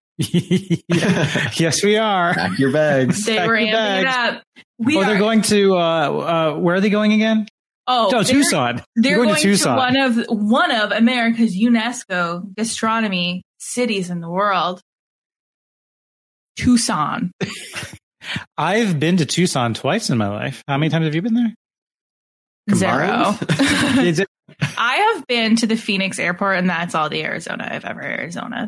Yes, we are. Pack your bags. They Pack were amping it up. We oh, are- they're going to, uh, uh, where are they going again? Oh, no, they're, Tucson. They're You're going, going to Tucson. to one of one of America's UNESCO gastronomy cities in the world. Tucson. I've been to Tucson twice in my life. How many times have you been there? Zero. Is it- I have been to the Phoenix airport, and that's all the Arizona I've ever Arizonaed.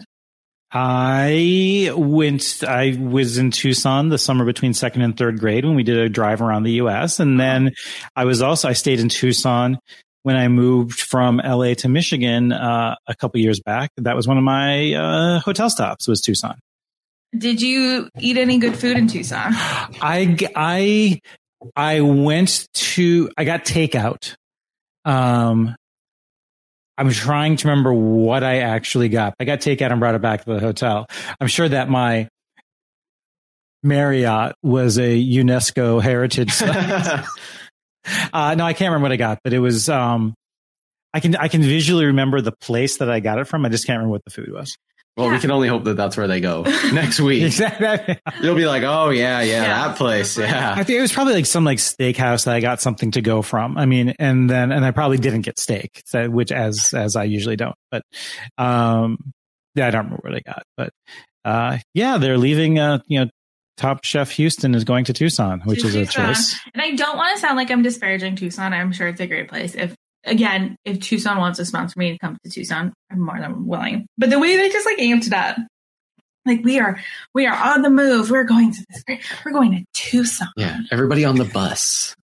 I went, I was in Tucson the summer between second and third grade when we did a drive around the U S. And then I was also, I stayed in Tucson when I moved from L A to Michigan uh, a couple years back. That was one of my uh, hotel stops was Tucson. Did you eat any good food in Tucson? I, I, I went to, I got takeout. Um, I'm trying to remember what I actually got. I got takeout and brought it back to the hotel. I'm sure that my Marriott was a UNESCO heritage site. uh, no, I can't remember what I got, but it was, um, I can, I can visually remember the place that I got it from. I just can't remember what the food was. Well, Yeah. we can only hope that that's where they go next week. Exactly. You'll be like, oh, yeah, yeah, Yeah. that place. Yeah. I think it was probably like some like steakhouse that I got something to go from. I mean, and then, and I probably didn't get steak, so, which as, as I usually don't, but, um, yeah, I don't remember what I got, but, uh, yeah, they're leaving, uh, you know, Top Chef Houston is going to Tucson, which To is a Tucson. choice. And I don't want to sound like I'm disparaging Tucson. I'm sure it's a great place. If again, if Tucson wants to sponsor me to come to Tucson, I'm more than willing. But the way they just like amped it up, like we are, we are on the move. We're going to this. We're going to Tucson. Yeah. Everybody on the bus.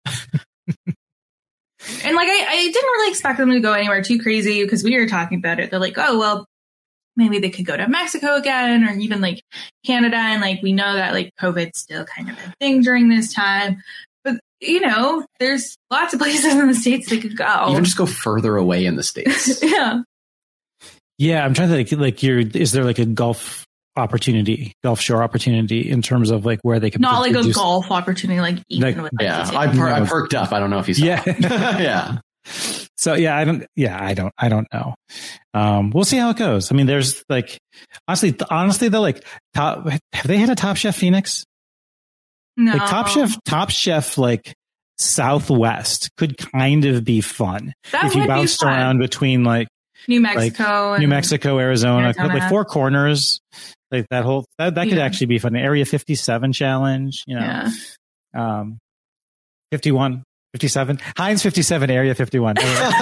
And like I, I didn't really expect them to go anywhere too crazy because we were talking about it. They're like, oh well, maybe they could go to Mexico again, or even like Canada. And like we know that like COVID's still kind of a thing during this time. But you know, there's lots of places in the States they could go. Even just go further away in the States. Yeah. Yeah. I'm trying to think like you're, is there like a Gulf opportunity, Gulf Shore opportunity in terms of like where they could Not like a do- golf opportunity, like even Like- with Yeah. like, I, per- I perked up. I don't know if you saw. Yeah. Yeah. So yeah, I don't, yeah, I don't, I don't know. Um, we'll see how it goes. I mean, there's like, honestly, th- honestly, though, like top, have they had a Top Chef Phoenix? no. Like Top Chef, Top Chef, like Southwest could kind of be fun That if you would be bounced fun. around between like New Mexico, New and Mexico, Arizona, Arizona. like Four Corners, like that whole, that, that could Yeah. actually be fun. Area fifty-seven challenge, you know, Yeah. um, fifty-one, fifty-seven, Heinz fifty-seven, Area fifty-one.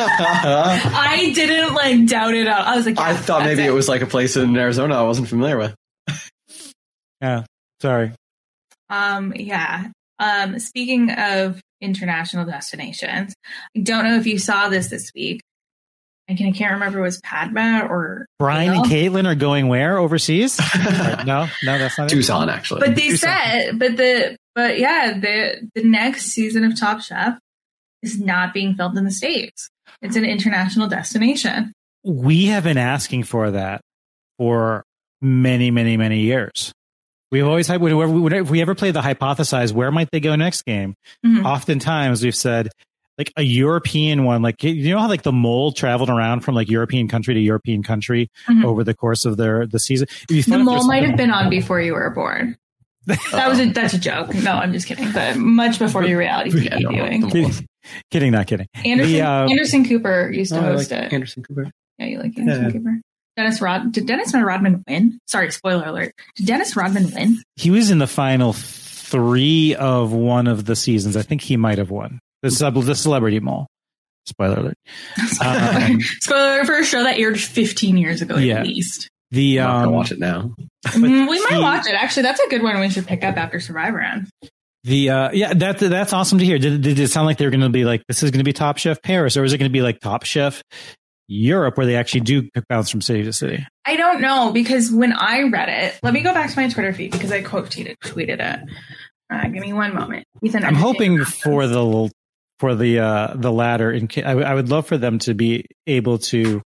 I didn't like doubt it out. I was like, I yeah, thought that's maybe it. was like a place in Arizona I wasn't familiar with. Yeah. Sorry. Um, yeah. Um, speaking of international destinations, I don't know if you saw this this week. I can I can't remember if it was Padma or Brian Gail. and Caitlin are going where overseas? no, no, that's not it. Tucson, actually. But they Tucson. said, but the but yeah, the the next season of Top Chef is not being filmed in the States. It's an international destination. We have been asking for that for many, many, many years. We've always had, whenever, whenever if we ever play the hypothesize, where might they go next game? Mhm. Oftentimes we've said like a European one, like, you know how like the mole traveled around from like European country to European country Mhm. over the course of their, the season. It'd be fun The if mole there's- might have been on before you were born. That was a that's a joke. No, I'm just kidding. But much before your reality T V Yeah, don't know viewing. the Kidding, kidding, not kidding. Anderson The, uh, Anderson Cooper used to Oh, I host like it. Anderson Cooper. Yeah, you like Anderson Yeah. Cooper. Dennis Rod did Dennis Rodman win? Sorry, spoiler alert. Did Dennis Rodman win? He was in the final three of one of the seasons. I think he might have won the sub, the Celebrity Mole. Spoiler alert. Um, Spoiler alert for a show that aired fifteen years ago Yeah. at least. the I'm not gonna um, watch it now. Mm, we might he- watch it. Actually, that's a good one we should pick up after Survivor End. the uh, yeah, that that's awesome to hear. Did, did it sound like they're going to be like this is going to be Top Chef Paris, or is it going to be like Top Chef Europe, where they actually do bounce from city to city? I don't know because when I read it, let me go back to my Twitter feed because I quote tweeted tweeted it. Uh, give me one moment. Ethan, I'm hoping for the for the uh, the latter. In ca- I, w- I would love for them to be able to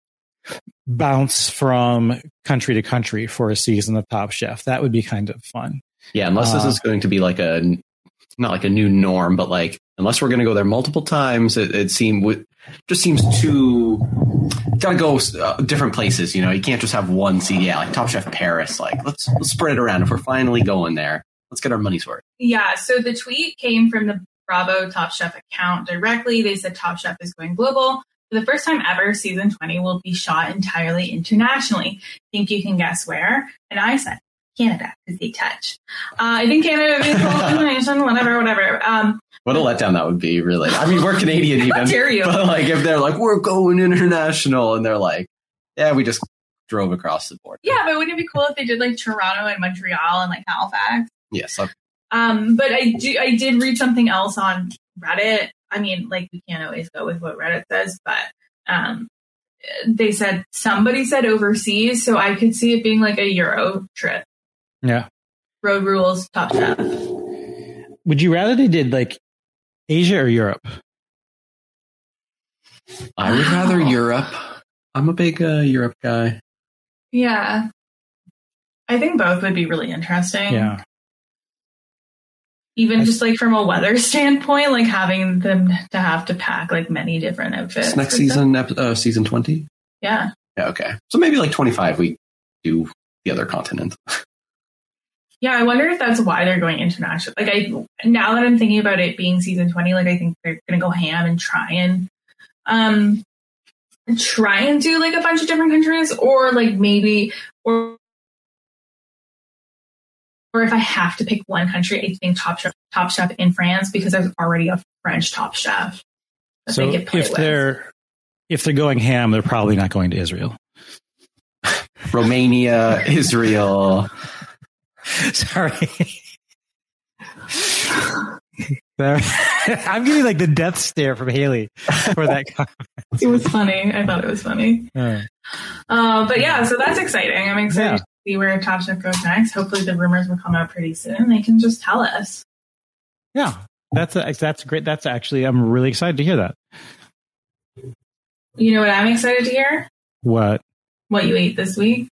bounce from country to country for a season of Top Chef. That would be kind of fun. Yeah, unless this Uh, is going to be like a, not like a new norm, but like, unless we're going to go there multiple times, it, it seems, just seems too, gotta go uh, different places. You know, you can't just have one C D. Yeah, like Top Chef Paris. Like, let's, let's spread it around. If we're finally going there, let's get our money's worth. Yeah, so the tweet came from the Bravo Top Chef account directly. They said Top Chef is going global. For the first time ever, season twenty will be shot entirely internationally. Think you can guess where? And I said Canada, because they touch. Uh, I think Canada would be cool information, whatever, whatever. Um, what a letdown that would be, really. I mean, we're Canadian even. How dare you? But like, if they're like, we're going international, and they're like, yeah, we just drove across the border. Yeah, but wouldn't it be cool if they did like Toronto and Montreal and like Halifax? Yes. Okay. Um, but I do. I did read something else on Reddit. I mean, like, we can't always go with what Reddit says, but um, they said somebody said overseas, so I could see it being like a Euro trip. Yeah. Road Rules, Top Chef. Would you rather they did like Asia or Europe? I would rather Europe. I'm a big uh, Europe guy. Yeah. I think both would be really interesting. Yeah. Even I just like from a weather standpoint, like having them to have to pack like many different outfits. It's next season, uh, season twenty? Yeah. Yeah, okay. So maybe like twenty-five we do the other continent. Yeah, I wonder if that's why they're going international. Like, I now that I'm thinking about it being season twenty, like, I think they're going to go ham and try and um try and do like a bunch of different countries, or like maybe or or if I have to pick one country, I think Top Chef, Top Chef in France, because there's already a French Top Chef that So they could play if with. they're if they're going ham, they're probably not going to Israel. Romania, Israel. Sorry. I'm getting like the death stare from Haley for that comment. It was funny. I thought it was funny. Uh, Uh, but yeah, so that's exciting. I'm excited Yeah. to see where Top Chef goes next. Hopefully the rumors will come out pretty soon. They can just tell us. yeah, that's a, that's great. That's actually, I'm really excited to hear that. You know what I'm excited to hear? What? What you ate this week?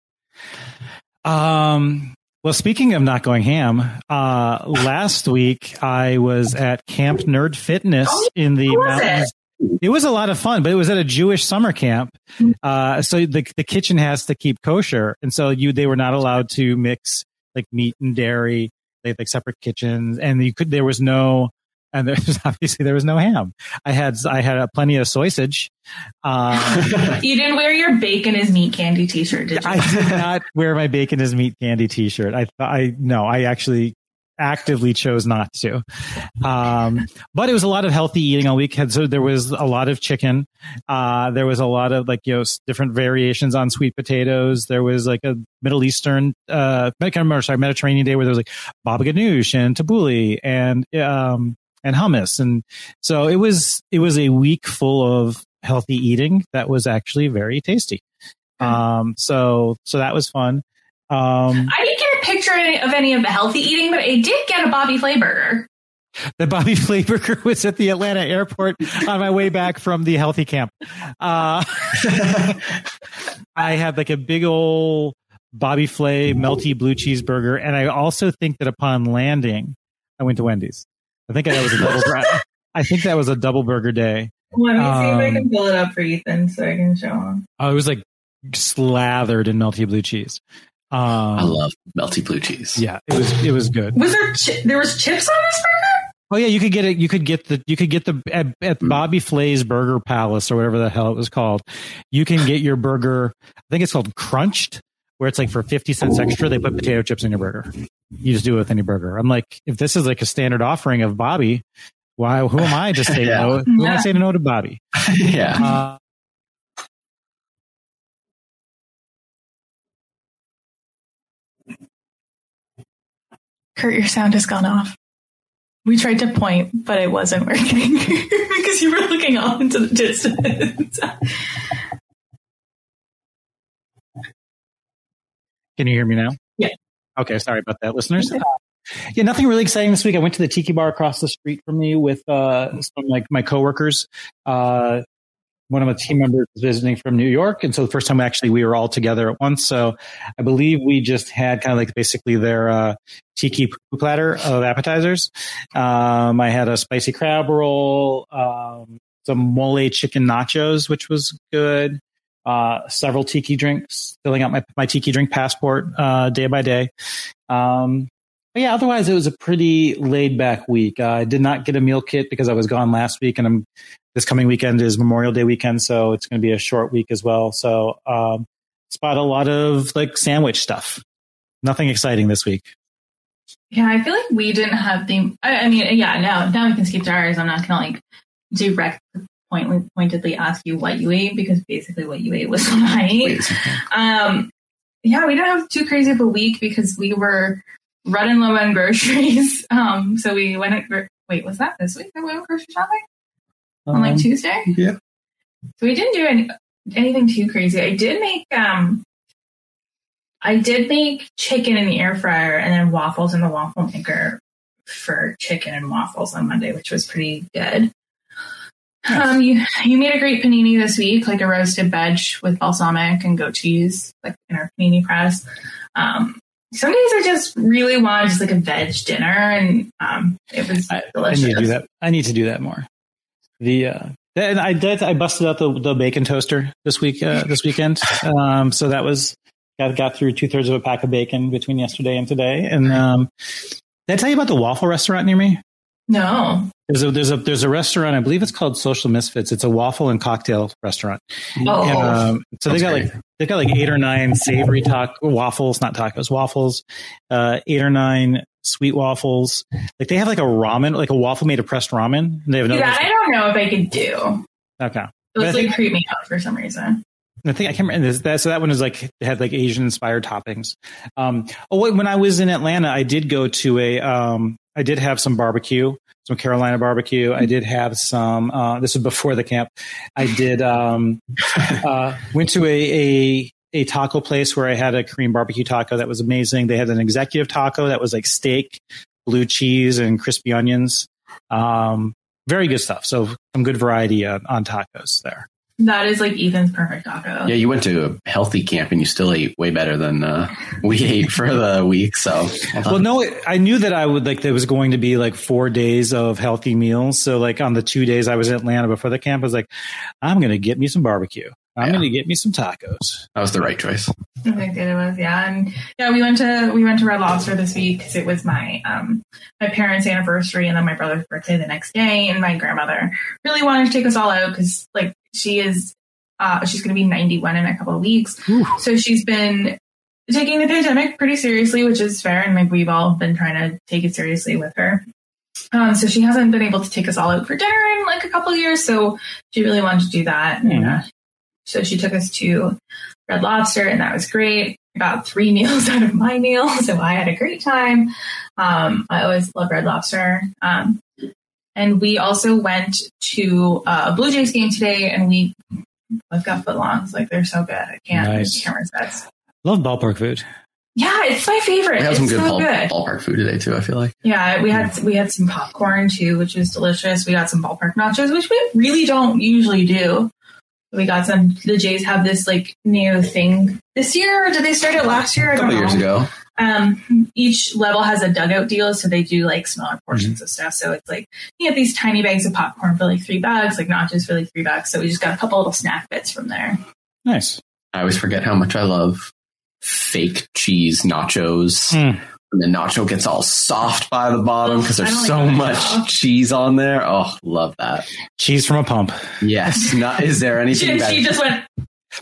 Um, well, speaking of not going ham, uh, last week I was at Camp Nerd Fitness Oh, in the how was mountains. It? it was a lot of fun, but it was at a Jewish summer camp. Uh, so the the kitchen has to keep kosher, and so you they were not allowed to mix like meat and dairy. They had like separate kitchens, and you could there was no. And there was obviously there was no ham. I had I had uh, plenty of sausage. Um, You didn't wear your bacon is meat candy t-shirt, did you? I did not wear my bacon is meat candy T-shirt. I I no, I actually actively chose not to. Um, but it was a lot of healthy eating all week. So there was a lot of chicken. Uh, there was a lot of like you know different variations on sweet potatoes. There was like a Middle Eastern, uh, sorry, Mediterranean day where there was like baba ganoush and tabbouleh and um. and hummus. And so it was, it was a week full of healthy eating that was actually very tasty. Um, so, so that was fun. Um, I didn't get a picture of any of the healthy eating, but I did get a Bobby Flay burger. the Bobby Flay burger was at the Atlanta airport on my way back from the healthy camp. Uh, I had like a big old Bobby Flay melty blue cheeseburger. And I also think that upon landing, I went to Wendy's. I think that was a double. I think that was a double burger day. Let me see if I Um, can pull it up for Ethan so I can show him. Oh, it was like slathered in melty blue cheese. Um, I love melty blue cheese. Yeah, it was it was good. Was there chi- there was chips on this burger? Oh yeah, you could get it. You could get the you could get the at, at Bobby Flay's Burger Palace or whatever the hell it was called. You can get your burger. I think it's called Crunched, where it's like for fifty cents extra, they put potato chips in your burger. You just do it with any burger. I'm like, if this is like a standard offering of Bobby, why? Who am I to say Yeah. no? Who am I Yeah. to say no to Bobby? Yeah. Uh, Kurt, your sound has gone off. We tried to point, but it wasn't working because you were looking off into the distance. Can you hear me now? Yeah. Okay, sorry about that, listeners. Uh, yeah, nothing really exciting this week. I went to the Tiki Bar across the street from me with uh, some like my coworkers. Uh, one of my team members was visiting from New York, and so the first time actually we were all together at once. So I believe we just had kind of like basically their uh, tiki poo platter of appetizers. Um, I had a spicy crab roll, um, some mole chicken nachos, which was good. Uh, several tiki drinks, filling out my, my tiki drink passport, uh, day by day. Um, But yeah, otherwise it was a pretty laid back week. Uh, I did not get a meal kit because I was gone last week, and I'm this coming weekend is Memorial Day weekend, so it's going to be a short week as well. So um, spot a lot of like sandwich stuff. Nothing exciting this week. Yeah, I feel like we didn't have the. I, I mean, yeah, now now we can skip to ours. I'm not gonna like direct point pointedly ask you what you ate because basically what you ate was what I ate. Um, yeah, we didn't have too crazy of a week because we were running low on groceries. Um, so we went at, wait, was that this week that we went grocery shopping? Um, on like Tuesday? Yeah. So we didn't do any, anything too crazy. I did make, um, I did make chicken in the air fryer and then waffles in the waffle maker for chicken and waffles on Monday, which was pretty good. Nice. Um, you, you made a great panini this week, like a roasted veg with balsamic and goat cheese, like in our panini press. Um, Some days I just really want just like a veg dinner, and um, it was I, delicious. I need to do that. I need to do that more. The uh, and I did. I busted out the, the bacon toaster this week. Uh, this weekend. Um, so that was got got through two thirds of a pack of bacon between yesterday and today. And um, did I tell you about the waffle restaurant near me? No. There's a there's a there's a restaurant. I believe it's called Social Misfits. It's a waffle and cocktail restaurant. Oh, and, um, so they got like they got like eight or nine savory taco waffles, not tacos, waffles. Uh, eight or nine sweet waffles. Like they have like a ramen, like a waffle made of pressed ramen. They have no. Yeah, I don't know if I could do. Okay, it was like think, creep me out for some reason. I think I can't remember this. That, so that one was like it had like Asian inspired toppings. Um, oh, wait, when I was in Atlanta, I did go to a. Um, I did have some barbecue. Some Carolina barbecue. I did have some. Uh, this was before the camp. I did um, uh, went to a, a a taco place where I had a Korean barbecue taco that was amazing. They had an executive taco that was like steak, blue cheese, and crispy onions. Um, very good stuff. So some good variety uh, on tacos there. That is like Ethan's perfect taco. Yeah, you went to a healthy camp and you still ate way better than uh, we ate for the week. So, well, no, I knew that I would like there was going to be like four days of healthy meals. So, like on the two days I was in Atlanta before the camp, I was like, I'm going to get me some barbecue. I'm yeah. going to get me some tacos. That was the right choice. I think it was, yeah, and yeah, we went to we went to Red Lobster this week because it was my um my parents' anniversary and then my brother's birthday the next day, and my grandmother really wanted to take us all out because like. She is, uh, she's going to be ninety-one in a couple of weeks. Ooh. So she's been taking the pandemic pretty seriously, which is fair. And like we've all been trying to take it seriously with her. Um, so she hasn't been able to take us all out for dinner in like a couple of years. So she really wanted to do that. Mm. And, uh, so she took us to Red Lobster and that was great. I got three meals out of my meal. So I had a great time. Um, I always love Red Lobster. Um, And we also went to uh, a Blue Jays game today, and we I've got footlongs. Like they're so good. I can't. Nice. I can't resist. Love ballpark food. Yeah, it's my favorite. We had it's some good, so ball, good ballpark food today too. I feel like. Yeah, we had we had some popcorn too, which is delicious. We got some ballpark nachos, which we really don't usually do. We got some. The Jays have this like new thing this year, or did they start it last year? I a couple years ago. Um, each level has a dugout deal, so they do like smaller portions mm-hmm. of stuff. So it's like you get these tiny bags of popcorn for like three bucks, like nachos for like three bucks. So we just got a couple little snack bits from there. Nice. I always forget how much I love fake cheese nachos. Mm. And the nacho gets all soft by the bottom because there's so like much soft. cheese on there. Oh, love that. Cheese from a pump. Yes. Not, is there anything she, she just went...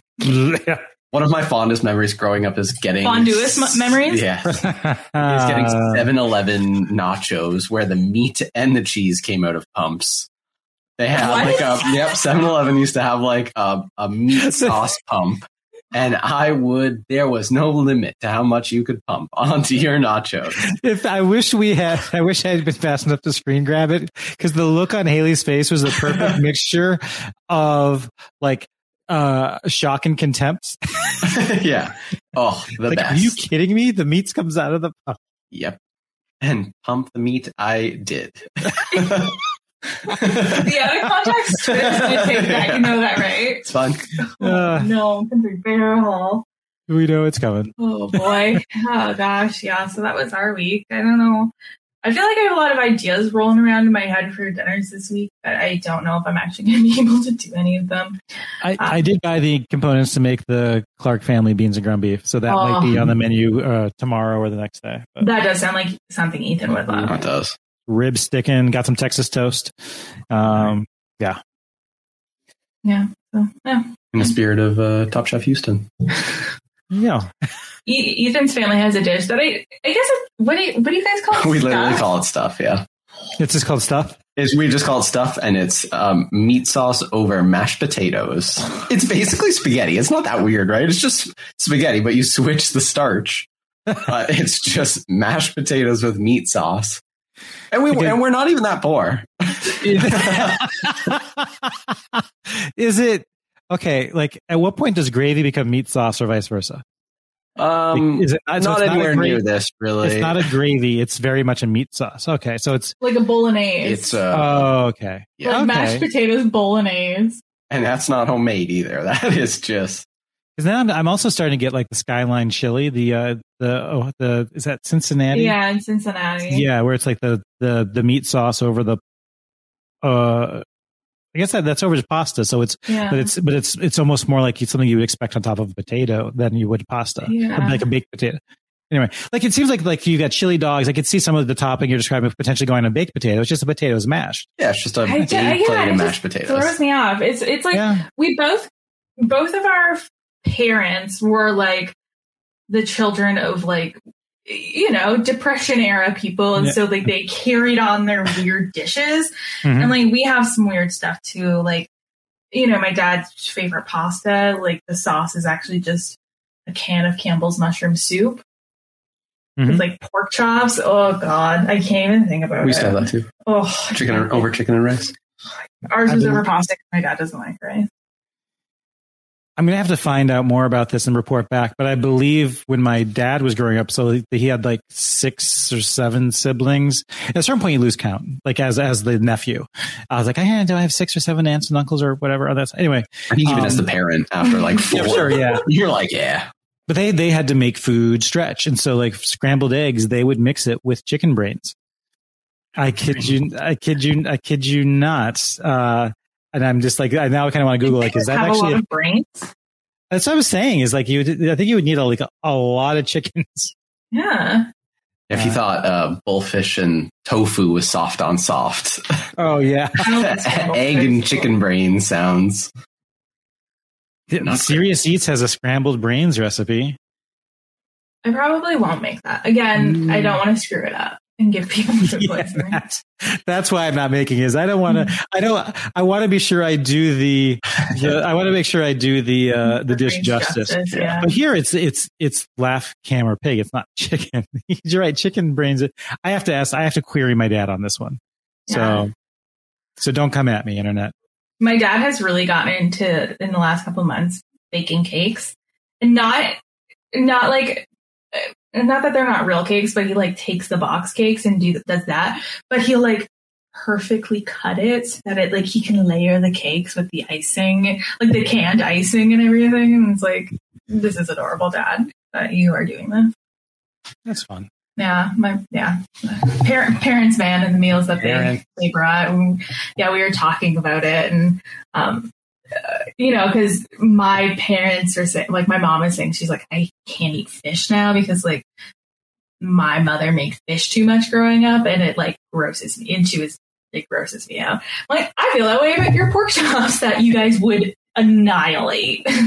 One of my fondest memories growing up is getting... Fonduous m- memories? Yeah. Is getting seven eleven nachos where the meat and the cheese came out of pumps. They had what? like a... Yep, seven eleven used to have like a, a meat sauce pump. And I would, there was no limit to how much you could pump onto your nachos. If I wish we had, I wish I had been fast enough to screen grab it because the look on Haley's face was the perfect mixture of like uh, shock and contempt. Yeah. Oh, the like, best. Are you kidding me? The meat comes out of the pump. Yep. And pump the meat, I did. The out of context twist I take that, you know that, right? It's fun. Uh, no, country barrel. We know it's coming. Oh boy. Oh gosh, yeah. So that was our week. I don't know. I feel like I have a lot of ideas rolling around in my head for dinners this week, but I don't know if I'm actually going to be able to do any of them. I, um, I did buy the components to make the Clark family beans and ground beef, so that oh, might be on the menu uh, tomorrow or the next day. But that does sound like something Ethan would love. It does. Rib sticking, got some Texas toast. Um, yeah. Yeah. So, yeah. In the spirit of uh, Top Chef Houston. Yeah. E- Ethan's family has a dish that I, I guess, it, what, do you, what do you guys call it? We literally Stuff? call it stuff, yeah. It's just called stuff? It's, we just call it stuff, and it's um, meat sauce over mashed potatoes. It's basically spaghetti. It's not that weird, right? It's just spaghetti, but you switch the starch. Uh, it's just mashed potatoes with meat sauce. And, we, and we're not even that poor. Is it... Okay, like, at what point does gravy become meat sauce or vice versa? Um, like, is it not, so not it's anywhere not gra- near this, really. It's not a gravy. It's very much a meat sauce. Okay, so it's... Like a bolognese. It's uh, Oh, okay. Yeah. Like okay. mashed potatoes bolognese. And that's not homemade either. That is just... Because now I'm, I'm also starting to get like the Skyline chili, the uh, the oh the is that Cincinnati? Yeah, in Cincinnati. Yeah, where it's like the the the meat sauce over the uh I guess that, that's over the pasta, so it's Yeah. but it's but it's it's almost more like something you would expect on top of a potato than you would pasta. Yeah. Like a baked potato. Anyway, like it seems like like you got chili dogs. I could see some of the topping you're describing potentially going on a baked potato. It's just the potatoes mashed. Yeah, it's just a I big ju- yeah, plate it of mashed just potatoes. throws me off. It's it's like Yeah. we both both of our parents were like the children of like you know depression era people, and Yeah. so like they carried on their weird dishes, Mhm. and like we have some weird stuff too. Like you know my dad's favorite pasta, like the sauce is actually just a can of Campbell's mushroom soup. Mhm. With like pork chops. Oh God, I can't even think about We it. used to have that too. Oh, Chicken and, over chicken and rice. ours I was believe- over pasta. 'Cause my dad doesn't like rice. I'm going to have to find out more about this and report back. But I believe when my dad was growing up, so he had like six or seven siblings. At a certain point, you lose count, like as as the nephew. I was like, I do I have six or seven aunts and uncles or whatever? Oh, that's anyway. I think even Um, as the parent, after like four, Yeah, sure, yeah. you're like, yeah. But they they had to make food stretch, and so like scrambled eggs, they would mix it with chicken brains. I kid you, I kid you, I kid you not. Uh, and I'm just like, I now kind of want to Google like, is that have actually? a lot A, of brains? that's what I was saying. Is like you, would, I think you would need a, like a, a lot of chickens. Yeah. If you thought uh, bullfish and tofu was soft on soft, Oh yeah, egg and chicken brain sounds. Not Serious Eats has a scrambled brains recipe. I probably won't make that. Again, I don't want to screw it up and give people food Yeah, poisoning. that's, that's why I'm not making is I don't want to. I don't. I want to be sure I do the. the I want to make sure I do the uh, the The dish brains justice. justice, yeah. But here it's it's it's laugh camera pig. It's not chicken. You're right. Chicken brains. I have to ask. I have to query my dad on this one. So Yeah. so don't come at me, internet. My dad has really gotten into in the last couple of months baking cakes, and not not like uh, not that they're not real cakes, but he like takes the box cakes and do does that. But he'll like perfectly cut it so that it like he can layer the cakes with the icing, like the canned icing and everything. And it's like, this is adorable, Dad, that you are doing this. That's fun. Yeah, my yeah, parent parents man and the meals that they Parent. they brought. And, yeah, we were talking about it, and um, uh, you know, because my parents are saying, like, my mom is saying, she's like, I can't eat fish now because like my mother made fish too much growing up, and it like grosses me, and she was it grosses me out. I'm like, I feel that way about your pork chops that you guys would annihilate. Oh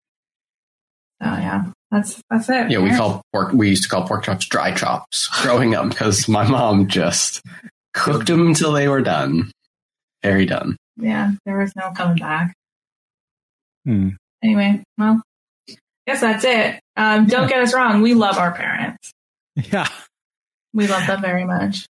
yeah. That's that's it. Yeah, we call pork. We used to call pork chops dry chops growing up because my mom just cooked them until they were done, very done. Yeah, there was no coming back. Hmm. Anyway, well, guess that's it. Um, don't get us wrong. We love our parents. Yeah. We love them very much.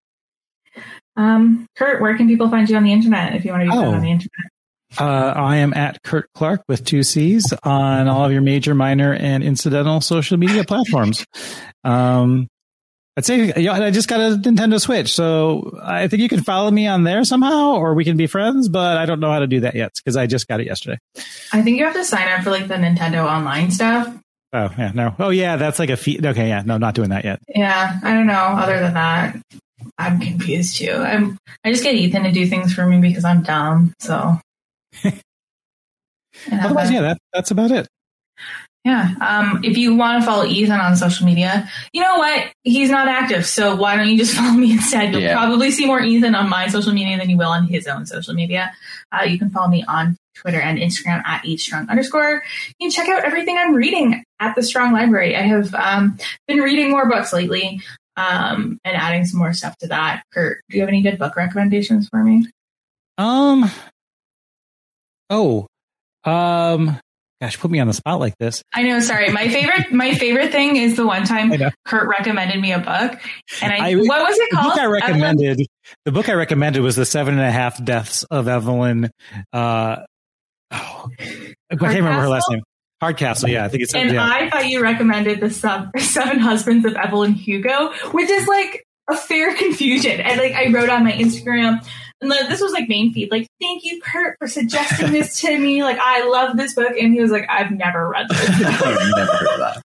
Um, Kurt, where can people find you on the internet if you want to be found Oh. on the internet? Uh, I am at Kurt Clark with two C's on all of your major, minor, and incidental social media platforms. Um, I'd say you know, I just got a Nintendo Switch, so I think you can follow me on there somehow, or we can be friends. But I don't know how to do that yet because I just got it yesterday. I think you have to sign up for like the Nintendo Online stuff. Oh yeah, no. Oh yeah, that's like a fee. Okay, yeah, no, not doing that yet. Yeah, I don't know. Other than that, I'm confused too. I'm I just get Ethan to do things for me because I'm dumb. So otherwise, yeah, that that's about it. Yeah. Um, if you want to follow Ethan on social media, you know what? He's not active, so why don't you just follow me instead? You'll Yeah. probably see more Ethan on my social media than you will on his own social media. Uh, you can follow me on Twitter and Instagram at estrong underscore. You can check out everything I'm reading at the Strong Library. I have um, been reading more books lately um, and adding some more stuff to that. Kurt, do you have any good book recommendations for me? Um. Oh. Um. Gosh, put me on the spot like this. I know. Sorry, my favorite. My favorite thing is the one time I know. Kurt recommended me a book, and I, I- what was it The called? book I Evelyn- recommended. The book I recommended was the Seven and a Half Deaths of Evelyn. Uh, oh, I can't remember her last Hardcastle? name. Hardcastle. Yeah, I think it's. And yeah. I thought you recommended the sub- Seven Husbands of Evelyn Hugo, which is like a fair confusion. And like I wrote on my Instagram, and like, this was like main feed, like, thank you, Kurt, for suggesting this to me. Like, I love this book. And he was like, I've never read this. I've never heard of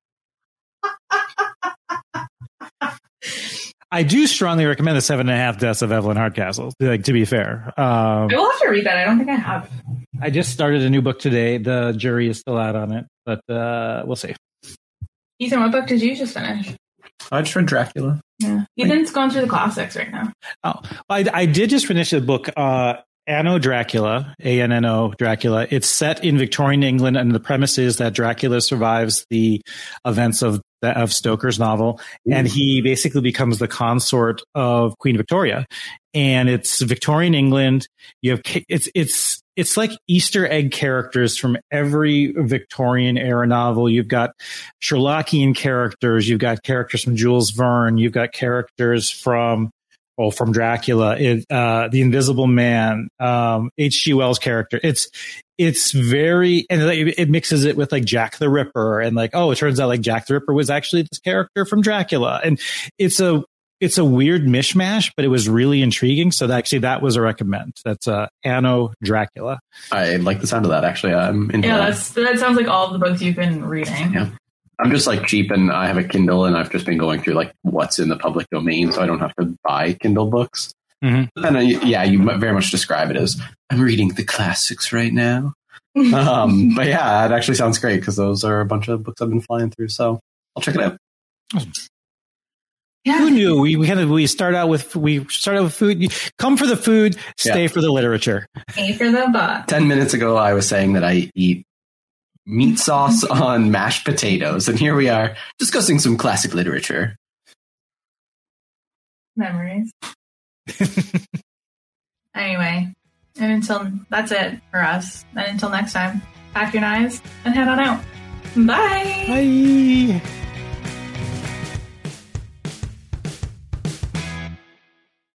that. I do strongly recommend the Seven and a Half Deaths of Evelyn Hardcastle. Like, to be fair, um, I will have to read that. I don't think I have. I just started a new book today. The jury is still out on it, but uh, we'll see. Ethan, what book did you just finish? I just read Dracula. Yeah. Ethan's going through the classics right now. Oh, I, I did just finish a book, uh, Anno Dracula, A N N O Dracula. It's set in Victorian England, and the premise is that Dracula survives the events of of Stoker's novel, and he basically becomes the consort of Queen Victoria. And it's Victorian England. You have it's it's it's like Easter egg characters from every Victorian era novel. You've got Sherlockian characters. You've got characters from Jules Verne. You've got characters from Oh, from Dracula, it, uh, the Invisible Man, um, H G Wells' character. It's, it's very, and it, it mixes it with like Jack the Ripper, and like, oh, it turns out like Jack the Ripper was actually this character from Dracula, and it's a, it's a weird mishmash, but it was really intriguing. So that, actually, that was a recommend. That's uh, Anno Dracula. I like the sound of that. Actually, I'm into Yeah, that. that's, that sounds like all of the books you've been reading. Yeah. I'm just like cheap, and I have a Kindle, and I've just been going through like what's in the public domain, so I don't have to buy Kindle books. Mm-hmm. And I, yeah, you very much describe it as I'm reading the classics right now. um, but yeah, it actually sounds great because those are a bunch of books I've been flying through. So I'll check it out. Awesome. Yeah. Who knew? We, we kind of we start out with we start out with food. You come for the food, stay Yeah. for the literature. Pay for the book. Ten minutes ago, I was saying that I eat meat sauce on mashed potatoes, and here we are discussing some classic literature. Memories. Anyway, and until that's it for us. And until next time, pack your knives and head on out. Bye. Bye.